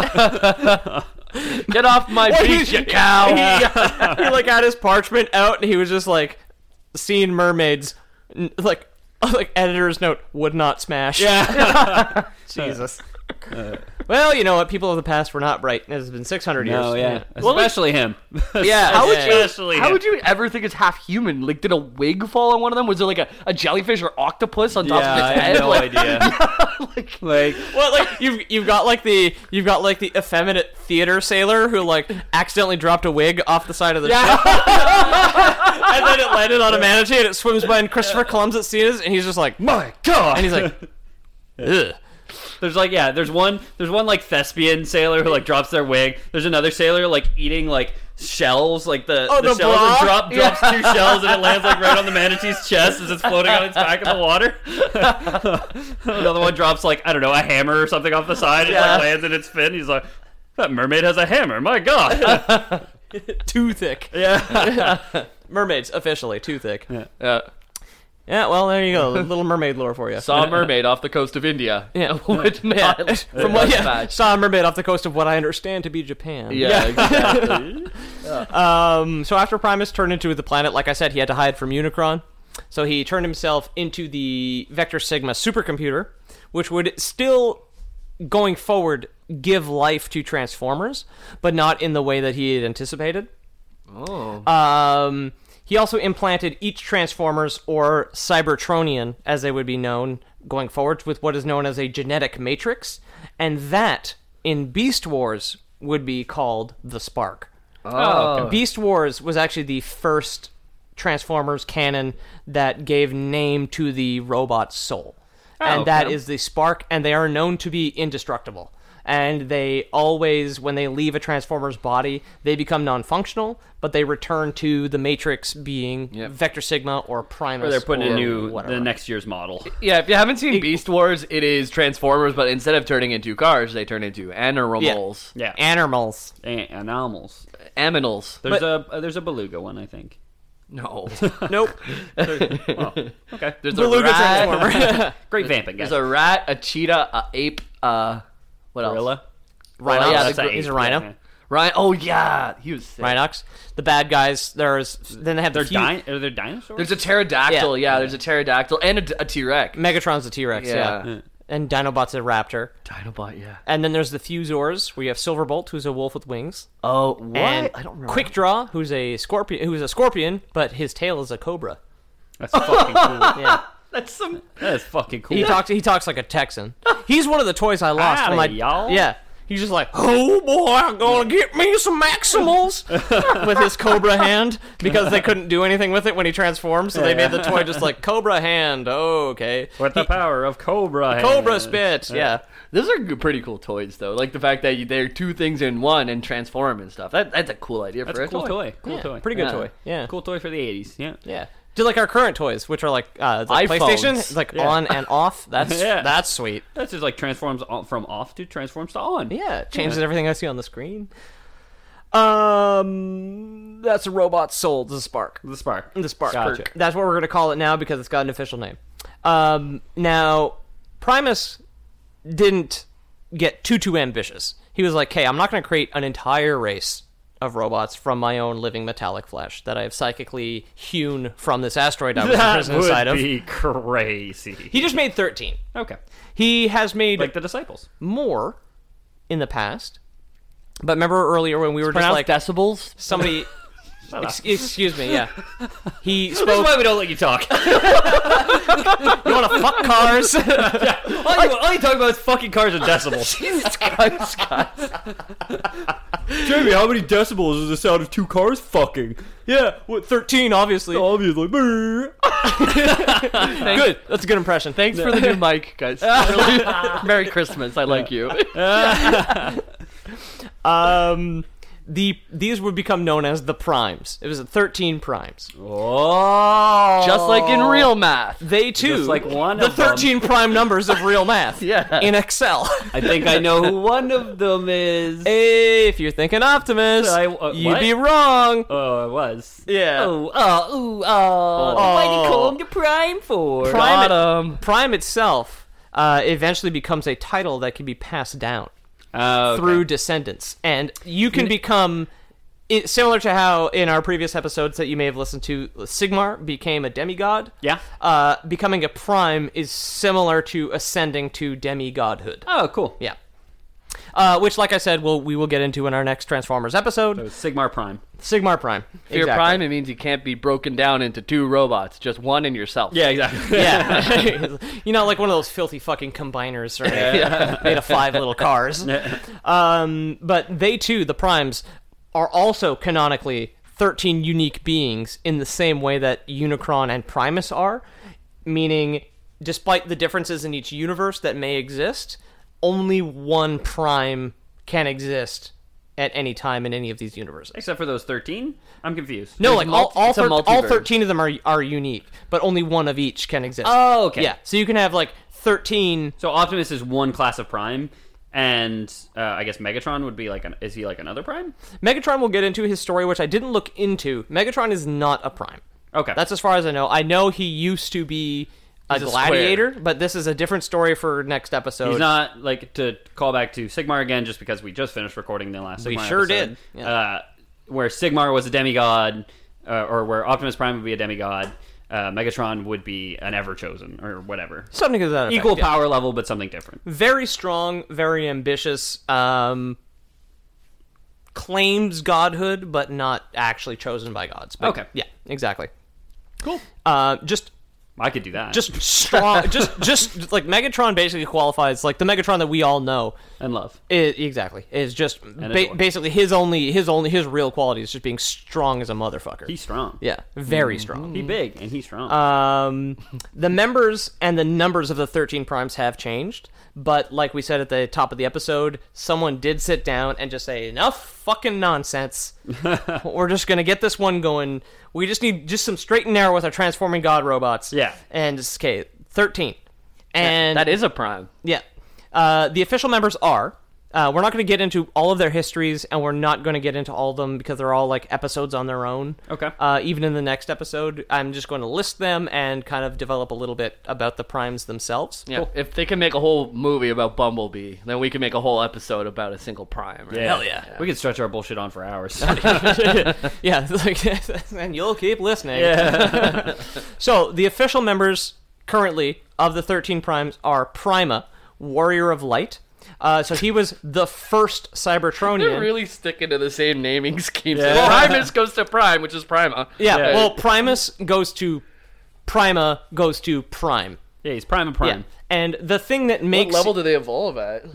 Get off my beach, you cow! he, he like had his parchment out, and he was just like seeing mermaids, n- like like editor's note, would not smash. Yeah. Jesus. Well, you know what? People of the past were not bright. It's been six hundred years. No, yeah, Well, like- especially him. Yeah. How would you? Especially How him. would you ever think it's half human? Like, did a wig fall on one of them? Was there like a, a jellyfish or octopus on top Yeah, of I its head? have no Like- idea. like, Like, Well, like you've you've got like the you've got like the effeminate theater sailor who like accidentally dropped a wig off the side of the ship, and then it landed on a manatee and it swims by, and Christopher Columbus sees it and he's just like, my God, and he's like, ugh. There's like yeah, there's one there's one like thespian sailor who like drops their wig. There's another sailor like eating like shells, like the, Oh, the, the shells bra? and drop drops two shells and it lands like right on the manatee's chest as it's floating on its back in the water. Another one drops like I don't know a hammer or something off the side and Yeah. like lands in its fin. He's like, that mermaid has a hammer. My God. Too thick. Yeah. Mermaids officially too thick. Yeah. uh, Well, there you go. Little mermaid lore for you. saw a mermaid off the coast of India. Yeah. Would not- Yeah. From what? was Yeah. bad. Saw a mermaid off the coast of what I understand to be Japan. Yeah, exactly. Um, so after Primus turned into the planet, like I said, he had to hide from Unicron. So he turned himself into the Vector Sigma supercomputer, which would still, going forward, give life to Transformers, but not in the way that he had anticipated. Oh. Um, he also implanted each Transformers, or Cybertronian, as they would be known going forward, with what is known as a genetic matrix, and that, in Beast Wars, would be called the Spark. Oh. Beast Wars was actually the first Transformers canon that gave name to the robot's soul. and that okay. is the Spark, and they are known to be indestructible. and they always, when they leave a Transformer's body, they become non-functional, but they return to the Matrix being Yep. Vector Sigma or Primus. Or they're putting or a new whatever. the next year's model. Yeah, if you haven't seen Beast Wars, it is Transformers, but instead of turning into cars, they turn into animals. Yeah, Animals. A- animals. Aminals. There's a uh, there's a beluga one, I think. No. Nope. Well, okay. There's Beluga a rat. Transformer. Great vamping, guys. There's a rat, a cheetah, a ape, uh, what else? gorilla. Rhino. Oh, yeah, That's the a- gr- he's a rhino. Yeah. Ryan. Oh yeah, he was sick. Rhinox. The bad guys. There's then they have the They're few- di- Are there dinosaurs? There's a pterodactyl. Yeah. Yeah, there's a pterodactyl and a, a T-Rex. Megatron's a T-Rex. Yeah. Yeah. And Dinobot's a raptor. Dinobot. Yeah. And then there's the Fusors, where you have Silverbolt, who's a wolf with wings. Oh, what? And I don't remember. Quick Draw, who's a scorpion, who's a scorpion, but his tail is a cobra. That's fucking cool. Yeah. That's some. That is fucking cool. He talks. He talks like a Texan. He's one of the toys I lost. Howdy, from my, y'all. Yeah. He's just like, oh boy, I'm gonna get me some Maximals with his Cobra hand because they couldn't do anything with it when he transformed, so they made the toy just like Cobra hand. Oh, okay. With the power of Cobra. Cobra hand. spit. Yeah. Those are g- pretty cool toys, though. Like the fact that you, they're two things in one and transform and stuff. That, that's a cool idea That's for a cool toy. toy. Cool Yeah, toy. Pretty good Yeah. toy. Yeah. Cool toy for the eighties. Yeah. Yeah. Do like our current toys, which are like uh, the iPhones. PlayStation, like Yeah. on and off. That's Yeah. that's sweet. That's just like transforms on, from off to transforms to on. Yeah, it changes everything I see on the screen. Um, that's a robot soul. The Spark. The spark. The Spark. Gotcha. That's what we're gonna call it now because it's got an official name. Um, now Primus didn't get too too ambitious. He was like, "Hey, I'm not gonna create an entire race of robots from my own living metallic flesh that I have psychically hewn from this asteroid I was That imprisoned inside would of." be crazy. He just made thirteen. Okay. He has made Like the disciples. more in the past. But remember earlier when we were just Pronounced like decibels. somebody ex- excuse me, yeah. He This is spoke why we don't let you talk. you want to fuck cars? all, you, all you talk about is fucking cars and decibels. Jesus Christ, guys. Jamie, how many decibels is the sound of two cars fucking? Yeah, what, thirteen obviously. Obviously. Good. That's a good impression. Thanks for the new mic, guys. Really, Merry Christmas. I like you. Um the these would become known as the primes. It was thirteen primes. Oh. Just like in real math. They too, Just like one the of them. thirteen prime numbers of real math. Yeah. In Excel. I think I know who one of them is. Hey, if you're thinking Optimus, I- uh, you'd what? be wrong. Oh, it was. Yeah. Oh, oh, ooh, oh. Why'd you call him the Prime for? Prime, Got 'em. Prime itself uh, eventually becomes a title that can be passed down Oh, okay. through descendants, and you can become it, similar to how in our previous episodes that you may have listened to, Sigmar became a demigod. Yeah. Uh, becoming a prime is similar to ascending to demigodhood. Oh, cool. Yeah. Uh, which, like I said, we'll, we will get into in our next Transformers episode. So Sigmar Prime. Sigmar Prime. If you're Exactly. prime, it means you can't be broken down into two robots, just one in yourself. Yeah, exactly. Yeah. You know, like one of those filthy fucking combiners, right? Made of five little cars. Um, but they too, the primes, are also canonically thirteen unique beings in the same way that Unicron and Primus are, meaning despite the differences in each universe that may exist, only one prime can exist at any time in any of these universes. Except for those thirteen? I'm confused. No, There's like multi- all all, it's a thir- all multiverse. thirteen of them are are unique, but only one of each can exist. Oh, okay. Yeah, so you can have like thirteen. So Optimus is one class of Prime, and uh, I guess Megatron would be like an. Is he like another Prime? Megatron will get into his story, which I didn't look into. Megatron is not a prime. Okay. That's as far as I know. I know he used to be a He's a gladiator, but this is a different story for next episode. He's not, like, to call back to Sigmar again, just because we just finished recording the last Sigmar We sure episode, did, yeah. Uh, where Sigmar was a demigod, uh, or where Optimus Prime would be a demigod, uh, Megatron would be an Ever-Chosen, or whatever. Something to that effect, Equal yeah. power level, but something different. Very strong, very ambitious. Um, claims godhood, but not actually chosen by gods. But Okay. yeah, exactly. Cool. Uh, just I could do that. Just strong. just just like Megatron basically qualifies like the Megatron that we all know. and love. Is, exactly. Is just ba- adore. basically his only his only his real quality is just being strong as a motherfucker. He's strong. yeah, very strong. He big and he's strong. Um, the members and the numbers of the thirteen primes have changed, but like we said at the top of the episode, someone did sit down and just say, enough fucking nonsense. We're just gonna get this one going. We just need just some straight and narrow with our transforming god robots. Yeah. And it's okay, thirteen. And That is a prime. yeah. Uh, the official members are. Uh, we're not going to get into all of their histories, and we're not going to get into all of them because they're all like episodes on their own. Okay. Uh, even in the next episode, I'm just going to list them and kind of develop a little bit about the primes themselves. Yeah. If they can make a whole movie about Bumblebee, then we can make a whole episode about a single prime. Right? yeah. hell yeah. We could stretch our bullshit on for hours. Yeah, like, and you'll keep listening. Yeah. So the official members currently of the thirteen primes are Prima, Warrior of Light. Uh, so he was the first Cybertronian. They're really sticking to the same naming schemes. Primus goes to Prime, which is Prima. Yeah, well, Primus goes to Prima goes to Prime. Yeah, he's prime and prime. Yeah. And the thing that What makes level do they evolve at?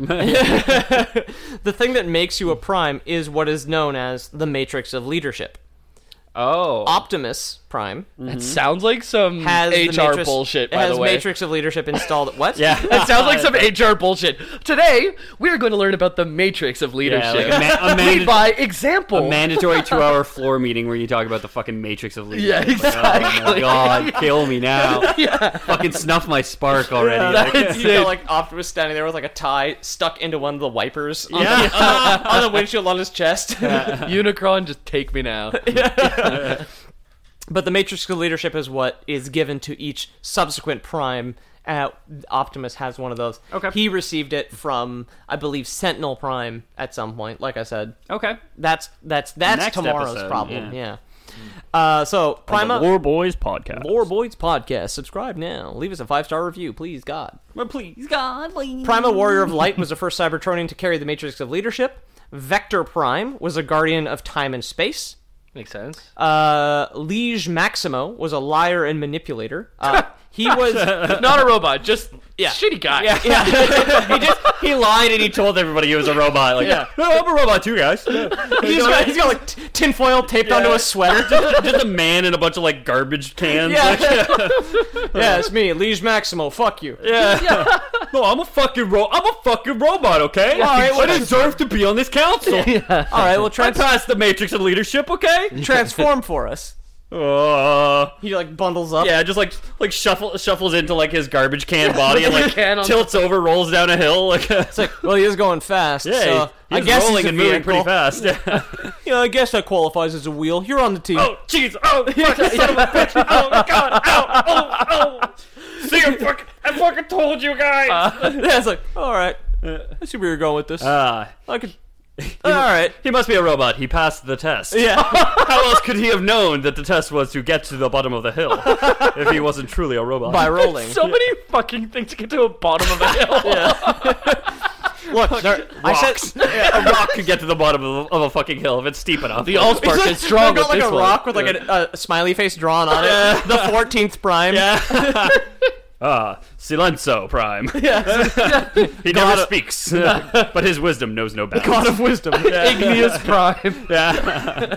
the thing that makes you a prime is what is known as the matrix of leadership. Oh. Optimus Prime That sounds like some has the H R matrix, bullshit, by has the way. matrix of leadership installed. What? Yeah. That sounds like some H R bullshit. Today, we're going to learn about the matrix of leadership. like a ma- a Lead manda- by example. A mandatory two-hour floor meeting where you talk about the fucking matrix of leadership. Yeah, Like, oh my exactly. god, kill me now. Yeah. Fucking snuff my spark already. Like, That's You know, it. like Optimus standing there with like a tie stuck into one of the wipers on, Yeah. the, on, the, on the windshield on his chest. Unicron, just take me now. But the matrix of leadership is what is given to each subsequent prime. Uh, Optimus has one of those. Okay. He received it from, I believe, Sentinel Prime at some point. Like I said, okay. that's that's that's Next tomorrow's episode, problem. yeah. Yeah. Uh, so Prima, Lore Boys podcast. Lore Boys podcast. Subscribe now. Leave us a five star review, please, God. Well, please, God, please. Prima, Warrior of Light, was the first Cybertronian to carry the matrix of leadership. Vector Prime was a guardian of time and space. Makes sense. Uh, Liege Maximo was a liar and manipulator. Uh, he was Not a robot, just Yeah. shitty guy. Yeah. he just he lied and he told everybody he was a robot. Like, Yeah. no, I'm a robot too, guys. Yeah. he's got, he's got like t- tinfoil taped onto a sweater. just, just a man in a bunch of like garbage cans. Yeah. Like, Yeah, it's me, Liege Maximo. Fuck you. yeah. No, I'm a fucking ro- I'm a fucking robot. Okay. All right, I what is- deserve to be on this council. All right, well, I trans- passed the matrix of leadership. Okay. transform for us. Uh, He like bundles up. yeah, just like like shuffle shuffles into like his garbage can body and like Can on- tilts over, rolls down a hill. Like, It's like, well, he is going fast. yeah, so he- I he's guess rolling he's a and moving vehicle. pretty fast. Yeah. Yeah, I guess that qualifies as a wheel. You're on the team. Oh, jeez. Oh, fucking son of a bitch. Oh, God. Ow. Oh, oh. See, I fucking, I fucking told you guys. Yeah, it's like, all right. I see where you're going with this. Ah, I could. All right. he must be a robot. He passed the test. Yeah. How else could he have known that the test was to get to the bottom of the hill if he wasn't truly a robot? By rolling. So many fucking things to get to a bottom of a hill. Look, there, I said a rock could get to the bottom of a, of a fucking hill if it's steep enough. The Allspark is strong They've got with like this a one. rock with like a, a smiley face drawn on it. The fourteenth prime. Yeah. Ah, Silenzo Prime. he never speaks, but his wisdom knows no bounds. God of wisdom. Igneous Prime. Yeah.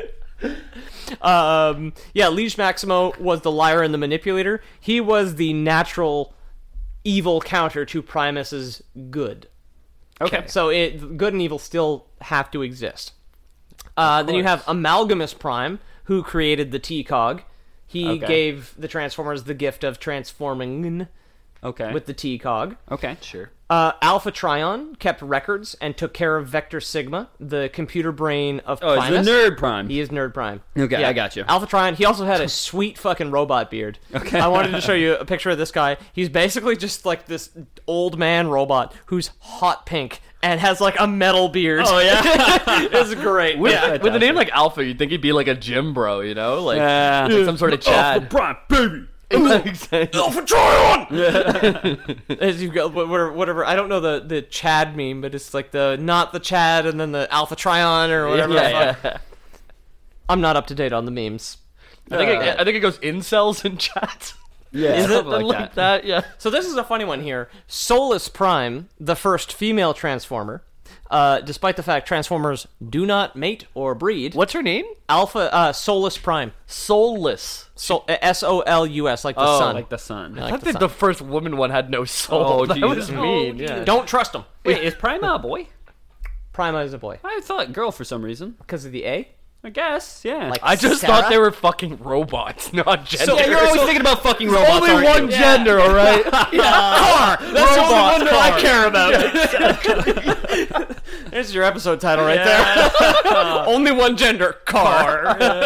Um, yeah, Liege Maximo was the liar and the manipulator. He was the natural evil counter to Primus's good. Okay. So it, good and evil still have to exist. Uh, then you have Amalgamus Prime, who created the T-Cog. He Okay. gave the Transformers the gift of transforming Okay. with the T-Cog. okay. Sure. Uh, Alpha Trion kept records and took care of Vector Sigma, the computer brain of Oh, Primus. it's the Nerd Prime. He is Nerd Prime. Okay, I got you. Alpha Trion, he also had a sweet fucking robot beard. Okay. I wanted to show you a picture of this guy. He's basically just like this old man robot who's hot pink and has like a metal beard. Oh, yeah? It's great. With, yeah. with a name like Alpha, you'd think he'd be like a gym bro, you know? Like, Yeah. like some sort of Alpha Chad. Prime, baby. Exactly. Alpha Trion! As you've got whatever, whatever, I don't know the, the Chad meme, but it's like the, not the Chad and then the Alpha Trion or whatever. the Yeah, fuck. yeah. I'm not up to date on the memes. I think, it, I think it goes incels and chats. Yeah, Is it something Like, like that. that, yeah. So this is a funny one here. Solus Prime, the first female Transformer, uh, despite the fact Transformers do not mate or breed. What's her name? Alpha uh, Solus Prime. Soulless. Sol- S O L U S, like the Oh, sun. Like the sun. I thought the first woman one had no soul. Oh, that geez. was mean. Oh, yeah. Don't trust them. Wait, is Prima a boy? Prima is a boy. I thought girl for some reason. Because of the A? I guess, yeah. Like I just Sarah? thought they were fucking robots, not gender. yeah, you're always thinking about fucking robots. Only aren't one you? gender, all right? Car. That's the only one that I care about. There's your episode title right there. Only one gender. Car.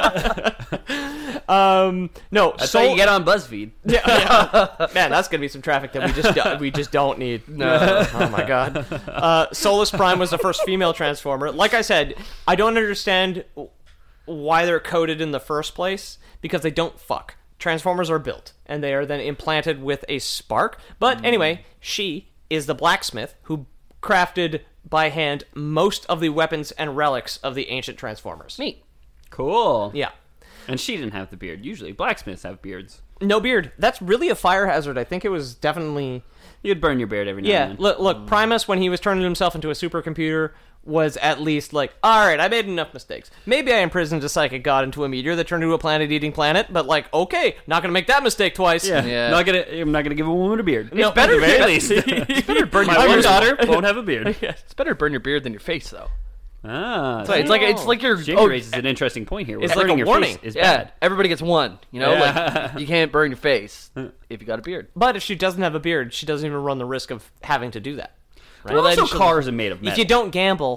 um, no. That's Sol- how you get on BuzzFeed. Yeah, yeah. Man, that's gonna be some traffic that we just do- we just don't need. No. Oh my god. Uh, Solus Prime was the first female Transformer. Like I said, I don't understand why they're coded in the first place because they don't fuck. Transformers are built and they are then implanted with a spark. But anyway, she is the blacksmith who crafted by hand most of the weapons and relics of the ancient Transformers. Neat. Cool. Yeah. And she didn't have the beard. Usually blacksmiths have beards. No beard. That's really a fire hazard. I think it was definitely... You'd burn your beard every now Yeah, and then. look, look, Primus, when he was turning himself into a supercomputer, was at least like, alright, I made enough mistakes. Maybe I imprisoned a psychic god into a meteor that turned into a planet-eating planet, but like, okay, not gonna make that mistake twice. Yeah. Yeah. Not gonna, I'm not gonna give a woman a beard. No, it's better at the very at least. It's better to burn your My one beard. daughter won't have a beard. It's better to burn your beard than your face, though. Ah. So it's like it's like your Ginger oh, raises an interesting point here. It's Burning like a your warning. face is yeah. bad. Everybody gets one. You know, Yeah. like you can't burn your face if you got a beard. But if she doesn't have a beard, she doesn't even run the risk of having to do that. Well, then also she'll- cars are made of If metal. you don't gamble,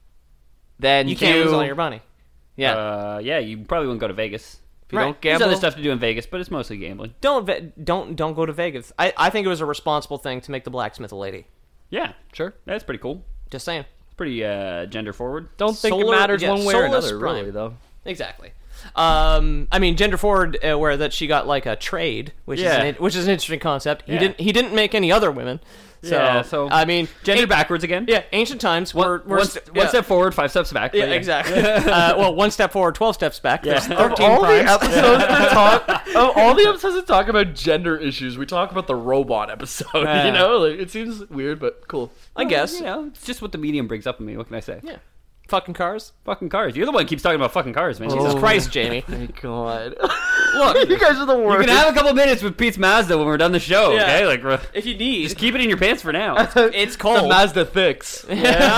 Then you can't do, lose all your money. Yeah, Uh, yeah, you probably wouldn't go to Vegas. if you right. don't There's gamble, other stuff to do in Vegas, but it's mostly gambling. Don't ve- don't don't go to Vegas. I, I think it was a responsible thing to make the blacksmith a lady. Yeah, Sure. that's pretty cool. Just saying. It's pretty uh, gender forward. Don't think Solar- it matters yeah, one way or Solus another, Prime. really, though. Exactly. Um, I mean, gender forward, uh, where that she got like a trade, which Yeah. is an, which is an interesting concept. He Yeah. didn't he didn't make any other women. So, Yeah, so I mean, Gender an- backwards again. Yeah, ancient times. We're, we're one, st- one yeah. step forward, five steps back. Yeah, but exactly. uh, well, one step forward, twelve steps back. There's Yeah. thirteen all the primes. episodes that talk, of all the episodes that talk about gender issues, we talk about the robot episode. Yeah. You know, like, it seems weird, but cool. I guess. You know, it's just what the medium brings up in me. What can I say? Yeah. Fucking cars. Fucking cars. You're the one who keeps talking about fucking cars, man. Jesus Jesus Christ, Jamie. My God. Look, You guys are the You worst. can have a couple minutes with Pete's Mazda when we're done the show, Yeah. okay? Like, we're- if you need, just keep it in your pants for now. it's the cold. Mazda Thicks. Oh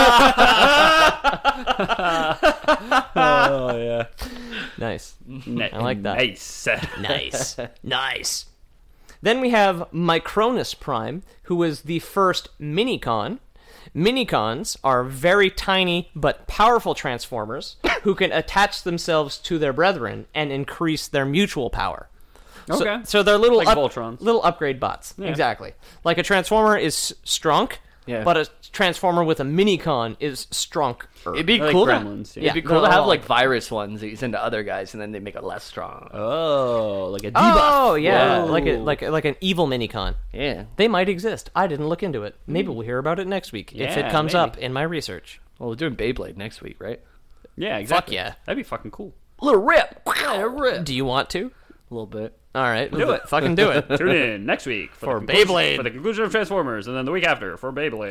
yeah. Nice. I like that. Nice. Nice. Nice. Then we have Micronus Prime, who was the first Minicon. Minicons are very tiny but powerful Transformers who can attach themselves to their brethren and increase their mutual power. So, Okay. so they're little Like up- Voltrons. little upgrade bots. Exactly. Like a Transformer is strong, Yeah. but a Transformer with a Minicon is strong. It'd be Like cool. Gremlins, to, yeah. It'd be Yeah. cool to No, have no, like like- virus ones that you send to other guys, and then they make it less strong. Oh, like a debuff. Oh yeah, Whoa. like a, like a, like an evil Minicon. Yeah. They might exist. I didn't look into it. Maybe we'll hear about it next week if Yeah, it comes maybe. up in my research. Well, we're doing Beyblade next week, right? Yeah, exactly. yeah. That'd be fucking cool. Little rip. Yeah, rip. Do you want to? A little bit. All right, Do it. Fucking do it. Tune in next week for, For the conclusion- Beyblade. For the conclusion of Transformers, and then the week after for Beyblade.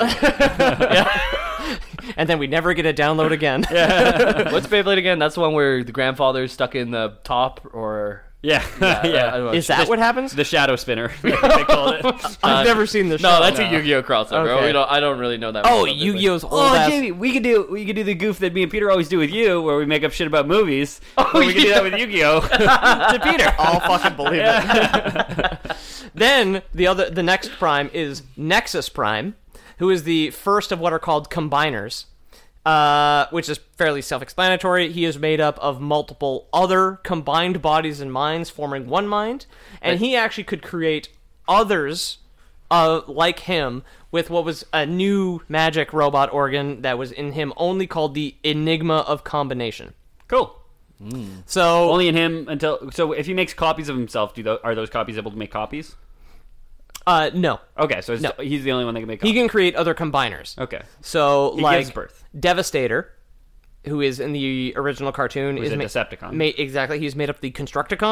And then we never get a download again. What's Beyblade again? That's the one where the grandfather's stuck in the top, or yeah, I- I yeah. don't know. Is that what happens? The shadow spinner, they call it. I've never seen the show. No, that's a Yu-Gi-Oh crossover. Okay. We don't, I don't really know that. Oh, much about Beyblade. Yu-Gi-Oh's old Oh, ass. Jamie, we could do we could do the goof that me and Peter always do with you, where we make up shit about movies. Oh, we could do that with Yu-Gi-Oh to Peter. I'll fucking believe it. Then the other, the next prime is Nexus Prime, who is the first of what are called combiners, uh, which is fairly self-explanatory. He is made up of multiple other combined bodies and minds forming one mind, and he actually could create others uh, like him with what was a new magic robot organ that was in him, only called the Enigma of Combination. Cool. So Only in him until. So if he makes copies of himself, do those, are those copies able to make copies? uh, no, Okay, so it's, No. he's the only one that can make he copies. can create other combiners. Okay. So, He like gives birth. Devastator, who is in the original cartoon, Who's is a ma- Decepticon. ma- exactly, he's made up the Constructicons.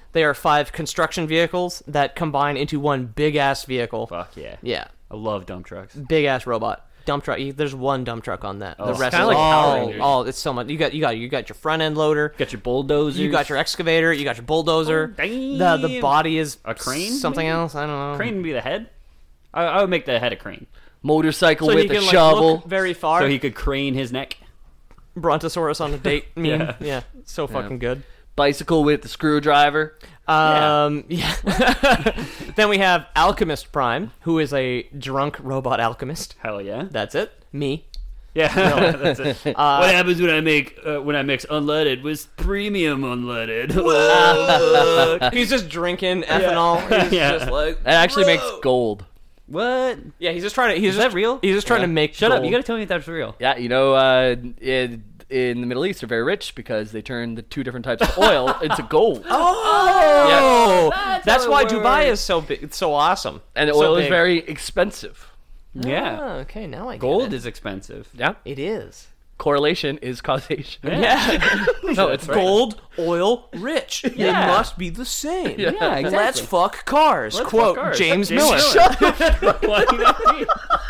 They are five construction vehicles that combine into one big-ass vehicle. Fuck yeah. Yeah. I love dump trucks. Big-ass robot. Dump truck. You- There's one dump truck on that. The Oh. rest Kinda is like Power all, Rangers. all, it's so much. You got, you got, you got your front-end loader. Got your bulldozers. You got your excavator. You got your bulldozer. Oh, damn. the the body is A crane, Something maybe? else. I don't know. Crane would be the head. I, I would make the head a crane. Motorcycle So with he a can like shovel. look very far. So he could crane his neck. Brontosaurus on a date meme. Yeah. yeah. So fucking good. Bicycle with the screwdriver. Um, yeah. Then we have Alchemist Prime, who is a drunk robot alchemist. Hell yeah. That's it. Me. Yeah, that's it. what happens when I make uh, when I mix unleaded with premium unleaded? He's just drinking ethanol. He's Yeah. just like, That actually "Bro." makes gold. What? Yeah, he's just trying to. He's Is just, that real? He's just trying Yeah. to make. Shut up! gold. You gotta tell me if that's real. Yeah, you know, uh, in, in the Middle East, they're very rich because they turn the two different types of oil into gold. Oh, That's that's how why it Dubai works. is so big, it's so awesome. And the So oil is big. very expensive. Yeah. Ah, okay, now I get Gold it. is expensive. Yeah. It is. Correlation is causation. Yeah. No, it's right. Gold, oil, rich. It Yeah. must be the same. Yeah, exactly. Let's fuck cars. Let's Quote fuck cars. James, James Miller. Miller. Why do that mean?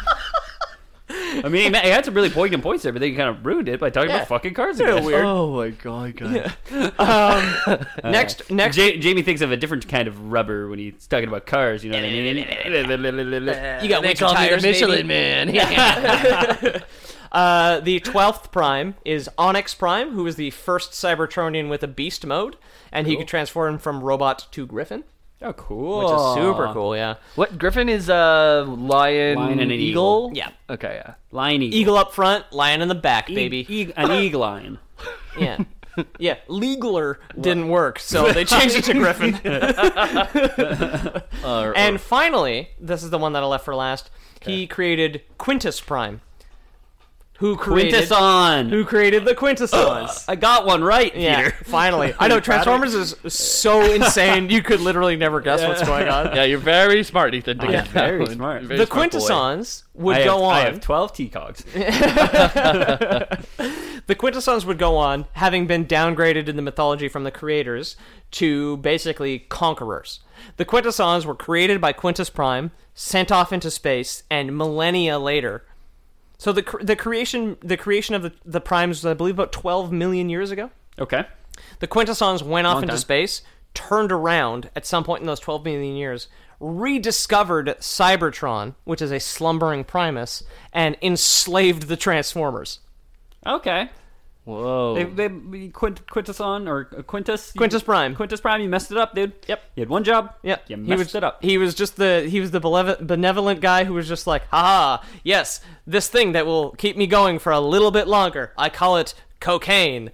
I mean, he had some really poignant points there, but then you kind of ruined it by talking Yeah. about fucking cars Yeah, again. weird. Oh my god, guys. Next, next. Ja- Jamie thinks of a different kind of rubber when he's talking about cars. You know what I mean? You got They winter call me the tires, Michelin baby. man. Uh, the twelfth Prime is Onyx Prime, who is the first Cybertronian with a beast mode, and he could transform from robot to griffin, Oh, cool. which is super cool. Yeah, What Griffin is a lion, Lion and an eagle? yeah. Okay, yeah. Lion eagle. Eagle up front, lion in the back, E- baby. e- an eagle lion. Yeah. Yeah, legaler didn't work, so they changed it to Griffin. Uh, And finally, this is the one that I left for last. He created Quintus Prime, who created Quintesson. who created the Quintessons. I got one right, Yeah, Peter. finally. I know Transformers is so insane you could literally never guess what's going on. yeah, you're very smart, Ethan. To I'm get that very one. smart. Very The smart boy. Quintessons would I have, go on. I have twelve T-Cogs. The Quintessons would go on, having been downgraded in the mythology from the creators to basically conquerors. The Quintessons were created by Quintus Prime, sent off into space, and millennia later. So the cr- the creation the creation of the, the primes was, I believe, about twelve million years ago. Okay. The Quintessons went off Long into time. space, turned around at some point in those twelve million years, rediscovered Cybertron, which is a slumbering Primus, and enslaved the Transformers. Okay. Whoa. They, they, Quint, Quintesson or uh, Quintus? Quintus Prime. Quintus Prime, you messed it up, dude. Yep. You had one job. Yep. You he messed was, it up. He was just the he was the benevolent, benevolent guy who was just like, haha, yes, this thing that will keep me going for a little bit longer. I call it cocaine.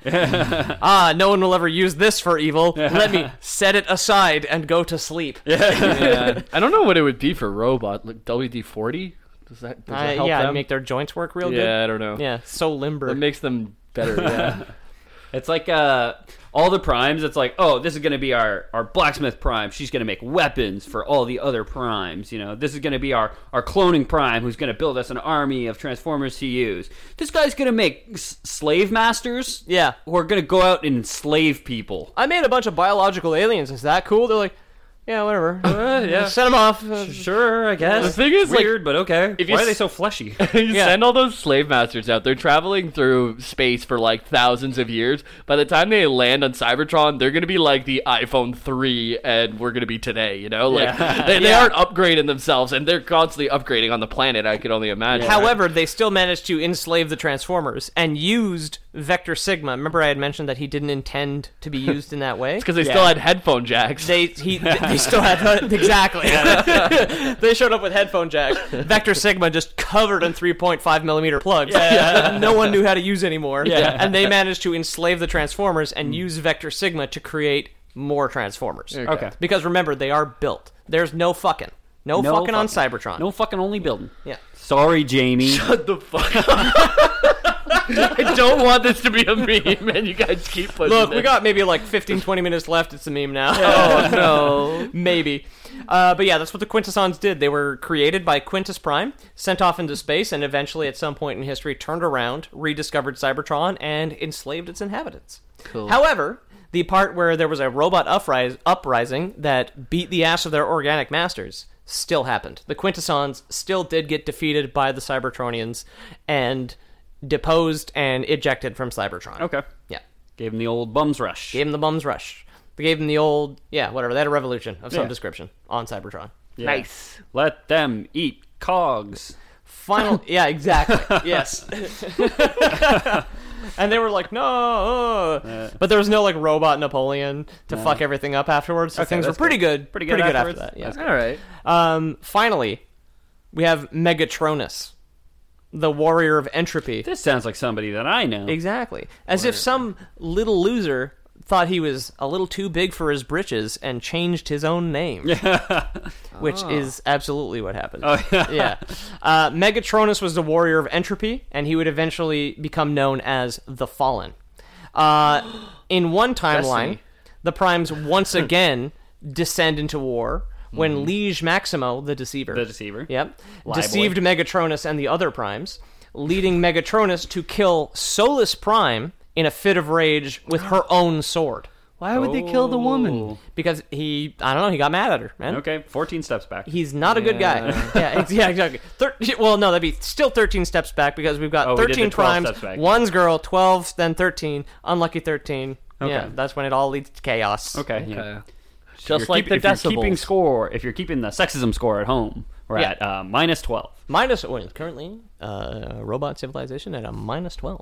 Ah, no one will ever use this for evil. Let me set it aside and go to sleep. yeah. I don't know what it would be for robot. Like W D forty? Does that, does Uh, that help yeah, them? make their joints work real yeah, good. I don't know. Yeah, so limber. It makes them better, yeah. It's like uh, all the primes. It's like, oh, this is going to be our, our blacksmith prime. She's going to make weapons for all the other primes. You know, this is going to be our, our cloning prime, who's going to build us an army of Transformers to use. This guy's going to make s- slave masters. Yeah. who are going to go out and enslave people. I made a bunch of biological aliens. Is that cool? They're like, yeah, whatever. Uh, yeah. Send them off. Uh, Sure, I guess. The thing is, like, weird, but okay. if you Why are they s- so fleshy? you Yeah. send all those slave masters out. They're traveling through space for like thousands of years. By the time they land on Cybertron, they're gonna be like the iPhone three, and we're gonna be today. You know, like Yeah. they, they Yeah. aren't upgrading themselves, and they're constantly upgrading on the planet. I could only imagine. However, they still managed to enslave the Transformers and used Vector Sigma. Remember, I had mentioned that he didn't intend to be used in that way. because they still had headphone jacks. They he they still had exactly. They showed up with headphone jacks. Vector Sigma just covered in three point five millimeter plugs that no one knew how to use anymore. Yeah. And they managed to enslave the Transformers and use Vector Sigma to create more Transformers. Okay. Because remember, they are built. There's no fucking. No, No fucking on fucking. Cybertron. No fucking only building. Yeah. Sorry, Jamie. Shut the fuck up. I don't want this to be a meme, and you guys keep pushing Look, we it. got maybe like fifteen, twenty minutes left. It's a meme now. Oh no. Maybe. Uh, but yeah, that's what the Quintessons did. They were created by Quintus Prime, sent off into space, and eventually at some point in history turned around, rediscovered Cybertron, and enslaved its inhabitants. Cool. However, the part where there was a robot uprise, uprising that beat the ass of their organic masters still happened. The Quintessons still did get defeated by the Cybertronians and deposed and ejected from Cybertron. Okay. Yeah. Gave him the old bums rush. Gave them the bums rush. They gave them the old, yeah, whatever. They had a revolution of some Yeah. description on Cybertron. Yeah. Nice. Let them eat cogs. Final, yeah, exactly. Yes. And they were like, no. Uh, but there was no, like, robot Napoleon to fuck everything up afterwards. So Okay, things were that's pretty good. good. Pretty good after afterwards? that, yeah. That's All right. Um, finally, we have Megatronus, the warrior of entropy. This sounds like somebody that I know. Exactly. As if some little loser thought he was a little too big for his britches and changed his own name. Which is absolutely what happened. Oh, yeah. yeah. Uh, Megatronus was the warrior of entropy, and he would eventually become known as the Fallen. Uh, in one timeline, Destiny. the Primes once again descend into war when Liege Maximo, the Deceiver, The Deceiver. yep, Lie deceived boy. Megatronus and the other Primes, leading Megatronus to kill Solus Prime in a fit of rage with her own sword. Why would they kill the woman? Because he, I don't know, he got mad at her, man. Okay, fourteen steps back. He's not a good guy. Yeah, ex- yeah, exactly. Thir- well, no, that'd be still thirteen steps back because we've got Oh, we did the thirteen twelve primes, steps back. one's girl, twelve, then thirteen, unlucky thirteen. Okay. Yeah, that's when it all leads to chaos. Okay, yeah. Okay. If Just you're like keep- the if you're decibels. keeping score, if you're keeping the sexism score at home, we're Yeah. at uh, minus twelve. Minus, well, currently, uh, robot civilization at a minus twelve.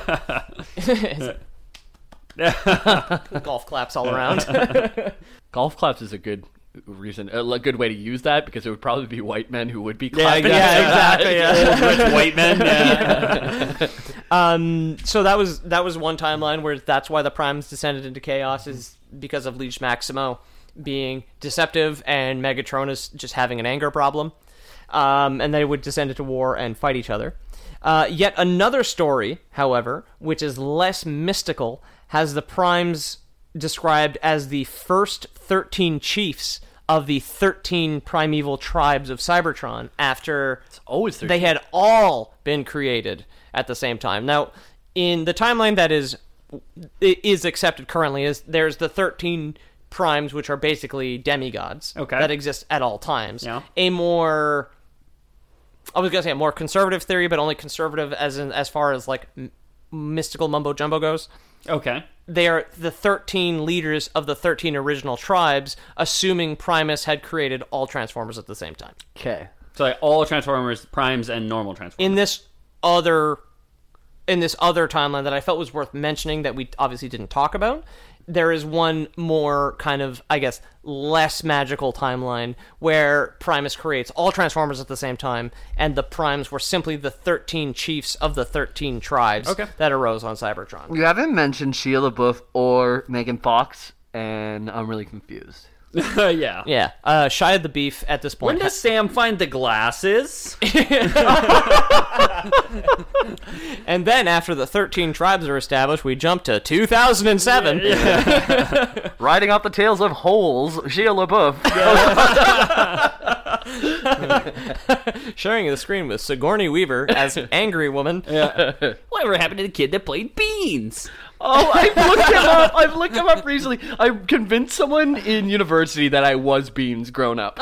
Golf claps all around. Golf claps is a good reason, a good way to use that because it would probably be white men who would be Yeah, clapping. exactly. Yeah, exactly. Yeah. Rich white men. Yeah. Um, so that was that was one timeline where that's why the Primes descended into chaos is because of Liege Maximo being deceptive and Megatronus just having an anger problem, um, and they would descend into war and fight each other. Uh, yet another story, however, which is less mystical, has the Primes described as the first thirteen chiefs of the thirteen primeval tribes of Cybertron after always thirteen. they had all been created at the same time. Now, in the timeline that is is accepted currently, is there's the thirteen primes, which are basically demigods Okay. that exist at all times. Yeah. A more, I was gonna say a more conservative theory, but only conservative as in as far as like m- mystical mumbo jumbo goes. Okay. They are the thirteen leaders of the thirteen original tribes, assuming Primus had created all Transformers at the same time. Okay. So like all Transformers, Primes, and normal Transformers. In this other in this other timeline that I felt was worth mentioning that we obviously didn't talk about, there is one more kind of, I guess, less magical timeline where Primus creates all Transformers at the same time, and the Primes were simply the thirteen chiefs of the thirteen tribes Okay. that arose on Cybertron. You haven't mentioned Sheila LaBeouf or Megan Fox, and I'm really confused. yeah. Yeah, uh, Shia the Beef at this When point. does Sam find the glasses? And then after the thirteen tribes are established, we jump to two thousand seven. Riding off the tails of holes, Sheila LaBeouf. Sharing the screen with Sigourney Weaver as Angry Woman. Whatever happened to the kid that played Beans? Oh, I've looked him up. I've looked him up recently. I convinced someone in university that I was Beans grown up.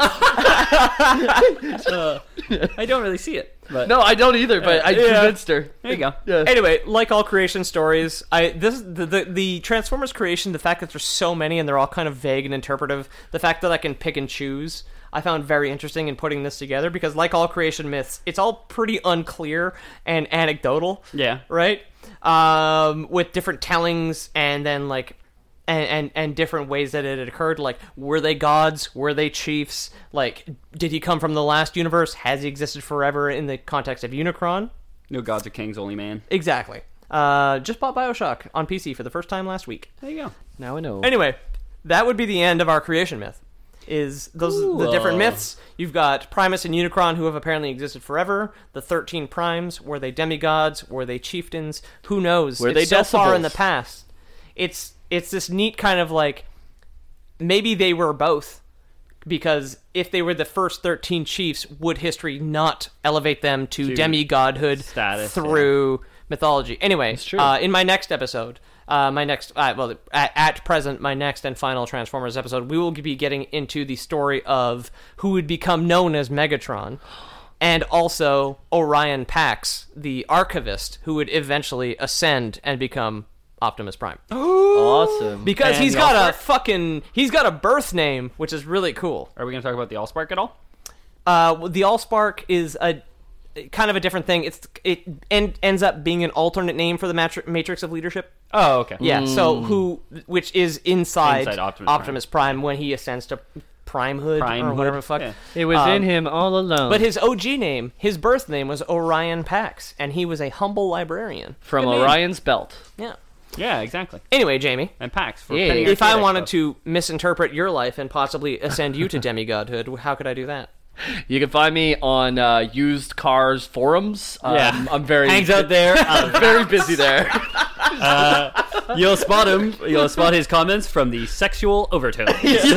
I don't really see it. But No, I don't either, but I Yeah. convinced her. there you go. Yeah. Anyway, like all creation stories, I this the, the the Transformers creation, the fact that there's so many and they're all kind of vague and interpretive, the fact that I can pick and choose, I found very interesting in putting this together because like all creation myths, it's all pretty unclear and anecdotal. Yeah. Right? Um, with different tellings and then like and, and and different ways that it had occurred. Like, were they gods? Were they chiefs? Like, did he come from the last universe? Has he existed forever in the context of Unicron? No gods or kings, only man. Exactly. Uh, just bought Bioshock on P C for the first time last week. There you go. Now I know. Anyway, that would be the end of our creation myth. Is those the different myths? You've got Primus and Unicron, who have apparently existed forever. The thirteen Primes, were they demigods? Were they chieftains? Who knows? Were it's they so far in decibels? the past. It's it's this neat kind of like maybe they were both. Because if they were the first thirteen chiefs, would history not elevate them to, To demigodhood status, through mythology? Anyway, true. uh, in my next episode, uh, my next, uh, well, at, at present, my next and final Transformers episode, we will be getting into the story of who would become known as Megatron, and also Orion Pax, the archivist, who would eventually ascend and become Optimus Prime. Awesome. Because And he's the got Allspark? a fucking, he's got a birth name, which is really cool. Are we going to talk about the Allspark at all? Uh, well, the Allspark is a kind of a different thing. It's it en- ends up being an alternate name for the matri- Matrix of Leadership. Oh, okay. Yeah, so who, which is inside, Inside Optimus Optimus, Prime. when he ascends to Primehood Primehood, or whatever the fuck. yeah. It was Um, in him all alone. But his O G name, his birth name was Orion Pax, and he was a humble librarian. From Good name. Orion's belt. Yeah. Yeah, exactly. Anyway, Jamie, And PAX. For Yeah. Penny if I Arcade wanted Expo. to misinterpret your life and possibly ascend you to demigodhood, how could I do that? You can find me on uh, used cars forums. Um, Yeah. I'm very Hangs out there. I'm very busy there. You'll spot him. You'll spot his comments from the sexual overtones.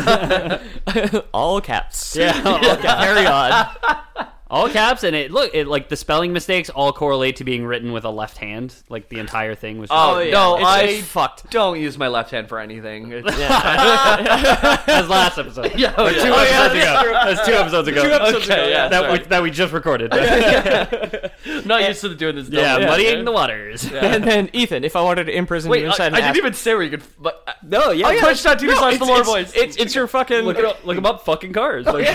All caps. Yeah, all caps. Very odd. All caps, and it look it like the spelling mistakes all correlate to being written with a left hand. Like the entire thing was. Oh, yeah. no, It's- I it's fucked. don't use my left hand for anything. It's- As last episode. Yeah, oh, yeah. Two Oh, yeah, episodes ago. That's two episodes ago. Two episodes Okay, ago, yeah, that sorry. we that we just recorded. I'm not used to doing this. Yeah, double. muddying the waters. And then, Ethan, if I wanted to imprison Wait, you I, inside I an didn't ass- even say where you could. But uh, No, yeah. oh, yeah, Twitch.tv slash it's, the Lore it's, Boys. it's, it's your fucking... Look, it, look 'em up. Fucking cars. Like,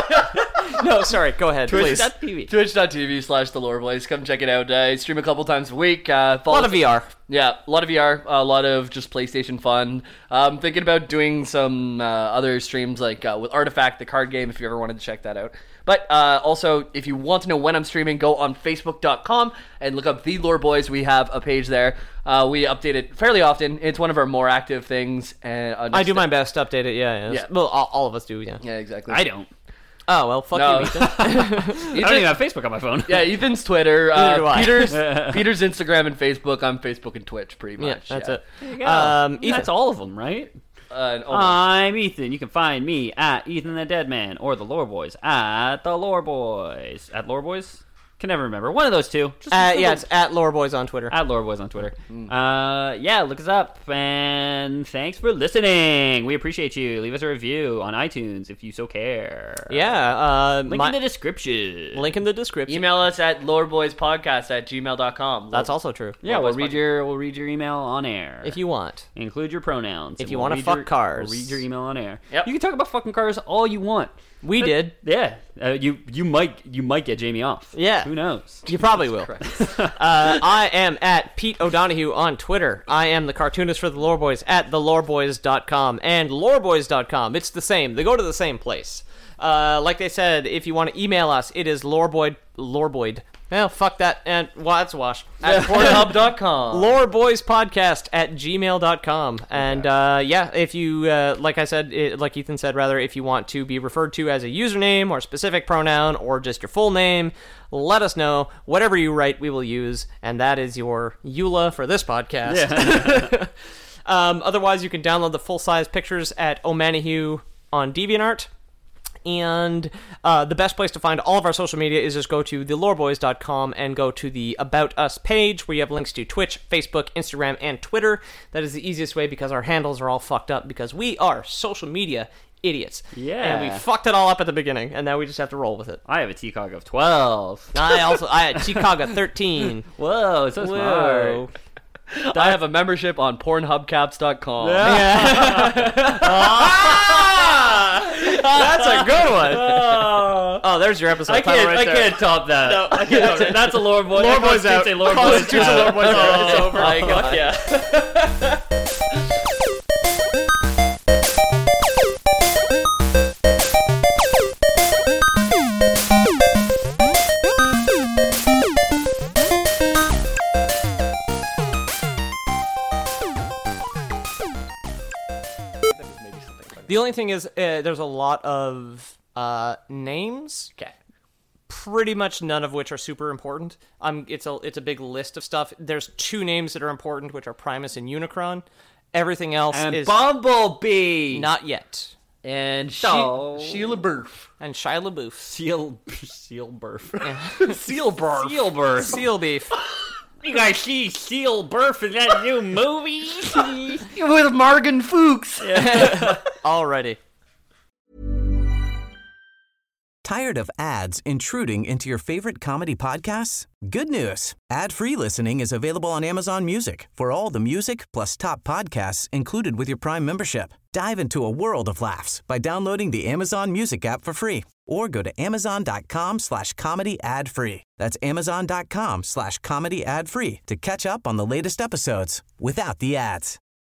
No, sorry, go ahead, please. Twitch dot T V. Twitch.tv slash the Lore Boys. Come check it out. Uh, I stream a couple times a week. Uh, A follow lot of V R. Yeah, a lot of V R, a lot of just PlayStation fun. I'm thinking about doing some uh, other streams like uh, with Artifact, the card game, if you ever wanted to check that out. But uh, also, if you want to know when I'm streaming, go on Facebook dot com and look up The Lore Boys. We have a page there. Uh, we update it fairly often. It's one of our more active things. And uh, I do just- my best to update it, yeah. yeah. Yeah. Well, all, all of us do, yeah. Yeah, exactly. I don't. Oh, well, fuck No. you, Ethan. I don't even have Facebook on my phone. Yeah, Ethan's Twitter, Neither do uh, I. Peter's Peter's Instagram and Facebook. I'm Facebook and Twitch, pretty yeah, much. that's yeah. it. There you go. Um, Ethan. That's all of them, right? Uh, and almost. I'm Ethan. You can find me at Ethan the Dead Man or the Lore Boys at the Lore Boys. At Lore Boys? Can never remember. One of those two. Just Uh, Google- yeah, it's at Lore Boys on Twitter. at Lore Boys on Twitter. Uh, yeah, look us up. And thanks for listening. We appreciate you. Leave us a review on iTunes if you so care. Yeah, uh, Link my, in the description. link in the description. Email us at loreboyspodcast at gmail dot com. That's also true. Yeah, we'll Loreboys read podcast. your we'll read your email on air. If you want. Include your pronouns. If and you we'll wanna read fuck your- cars. We'll read your email on air. Yep. You can talk about fucking cars all you want. We But- did. Yeah. Uh, you you might you might get Jamie off. Yeah. Who knows? You probably will. uh, I am at Pete O'Donohue on Twitter. I am the cartoonist for the Lore Boys at the lore boys dot com and loreboys dot com. It's the same. They go to the same place. Uh, like they said, if you want to email us, it is loreboyd. Loreboyd. Well, fuck that. And well, that's a wash. At Pornhub dot com. loreboyspodcast at gmail dot com. And uh, yeah, if you, uh, like I said, it, like Ethan said, rather, if you want to be referred to as a username or specific pronoun or just your full name, let us know. Whatever you write, we will use. And that is your E U L A for this podcast. um, otherwise, you can download the full-size pictures at Omanihue on DeviantArt. And uh, the best place to find all of our social media is just go to the lore boys dot com and go to the About Us page where you have links to Twitch, Facebook, Instagram, and Twitter. That is the easiest way because our handles are all fucked up because we are social media idiots. Yeah. And we fucked it all up at the beginning, and now we just have to roll with it. I have a T COG of twelve. I also I had Chicago thirteen. Whoa, so Whoa. smart. I have a membership on pornhubcaps dot com. That's a good one. Oh, there's your episode I title can't. right I there. can't top that. No. I can't top that. That's a Lore Boy. Lore that Boys out. constitutes a Lore Boys Constitutes a out. Lore Boys out. It's Oh, over. my Fuck God. yeah. The only thing is, uh, there's a lot of uh, names. Okay. Pretty much none of which are super important. Um, it's a it's a big list of stuff. There's two names that are important, which are Primus and Unicron. Everything else And is Bumblebee. not yet. And So- she- Sheila Burf. And Shia LaBeouf. Seal. Seal Burf. Seal Burf. Seal Burf. Seal beef. You guys see Seal Burf in that new movie? With Morgan Fuchs. Already. Tired of ads intruding into your favorite comedy podcasts? Good news. Ad-free listening is available on Amazon Music for all the music plus top podcasts included with your Prime membership. Dive into a world of laughs by downloading the Amazon Music app for free or go to amazon.com slash comedy ad free. That's amazon.com slash comedy ad free to catch up on the latest episodes without the ads.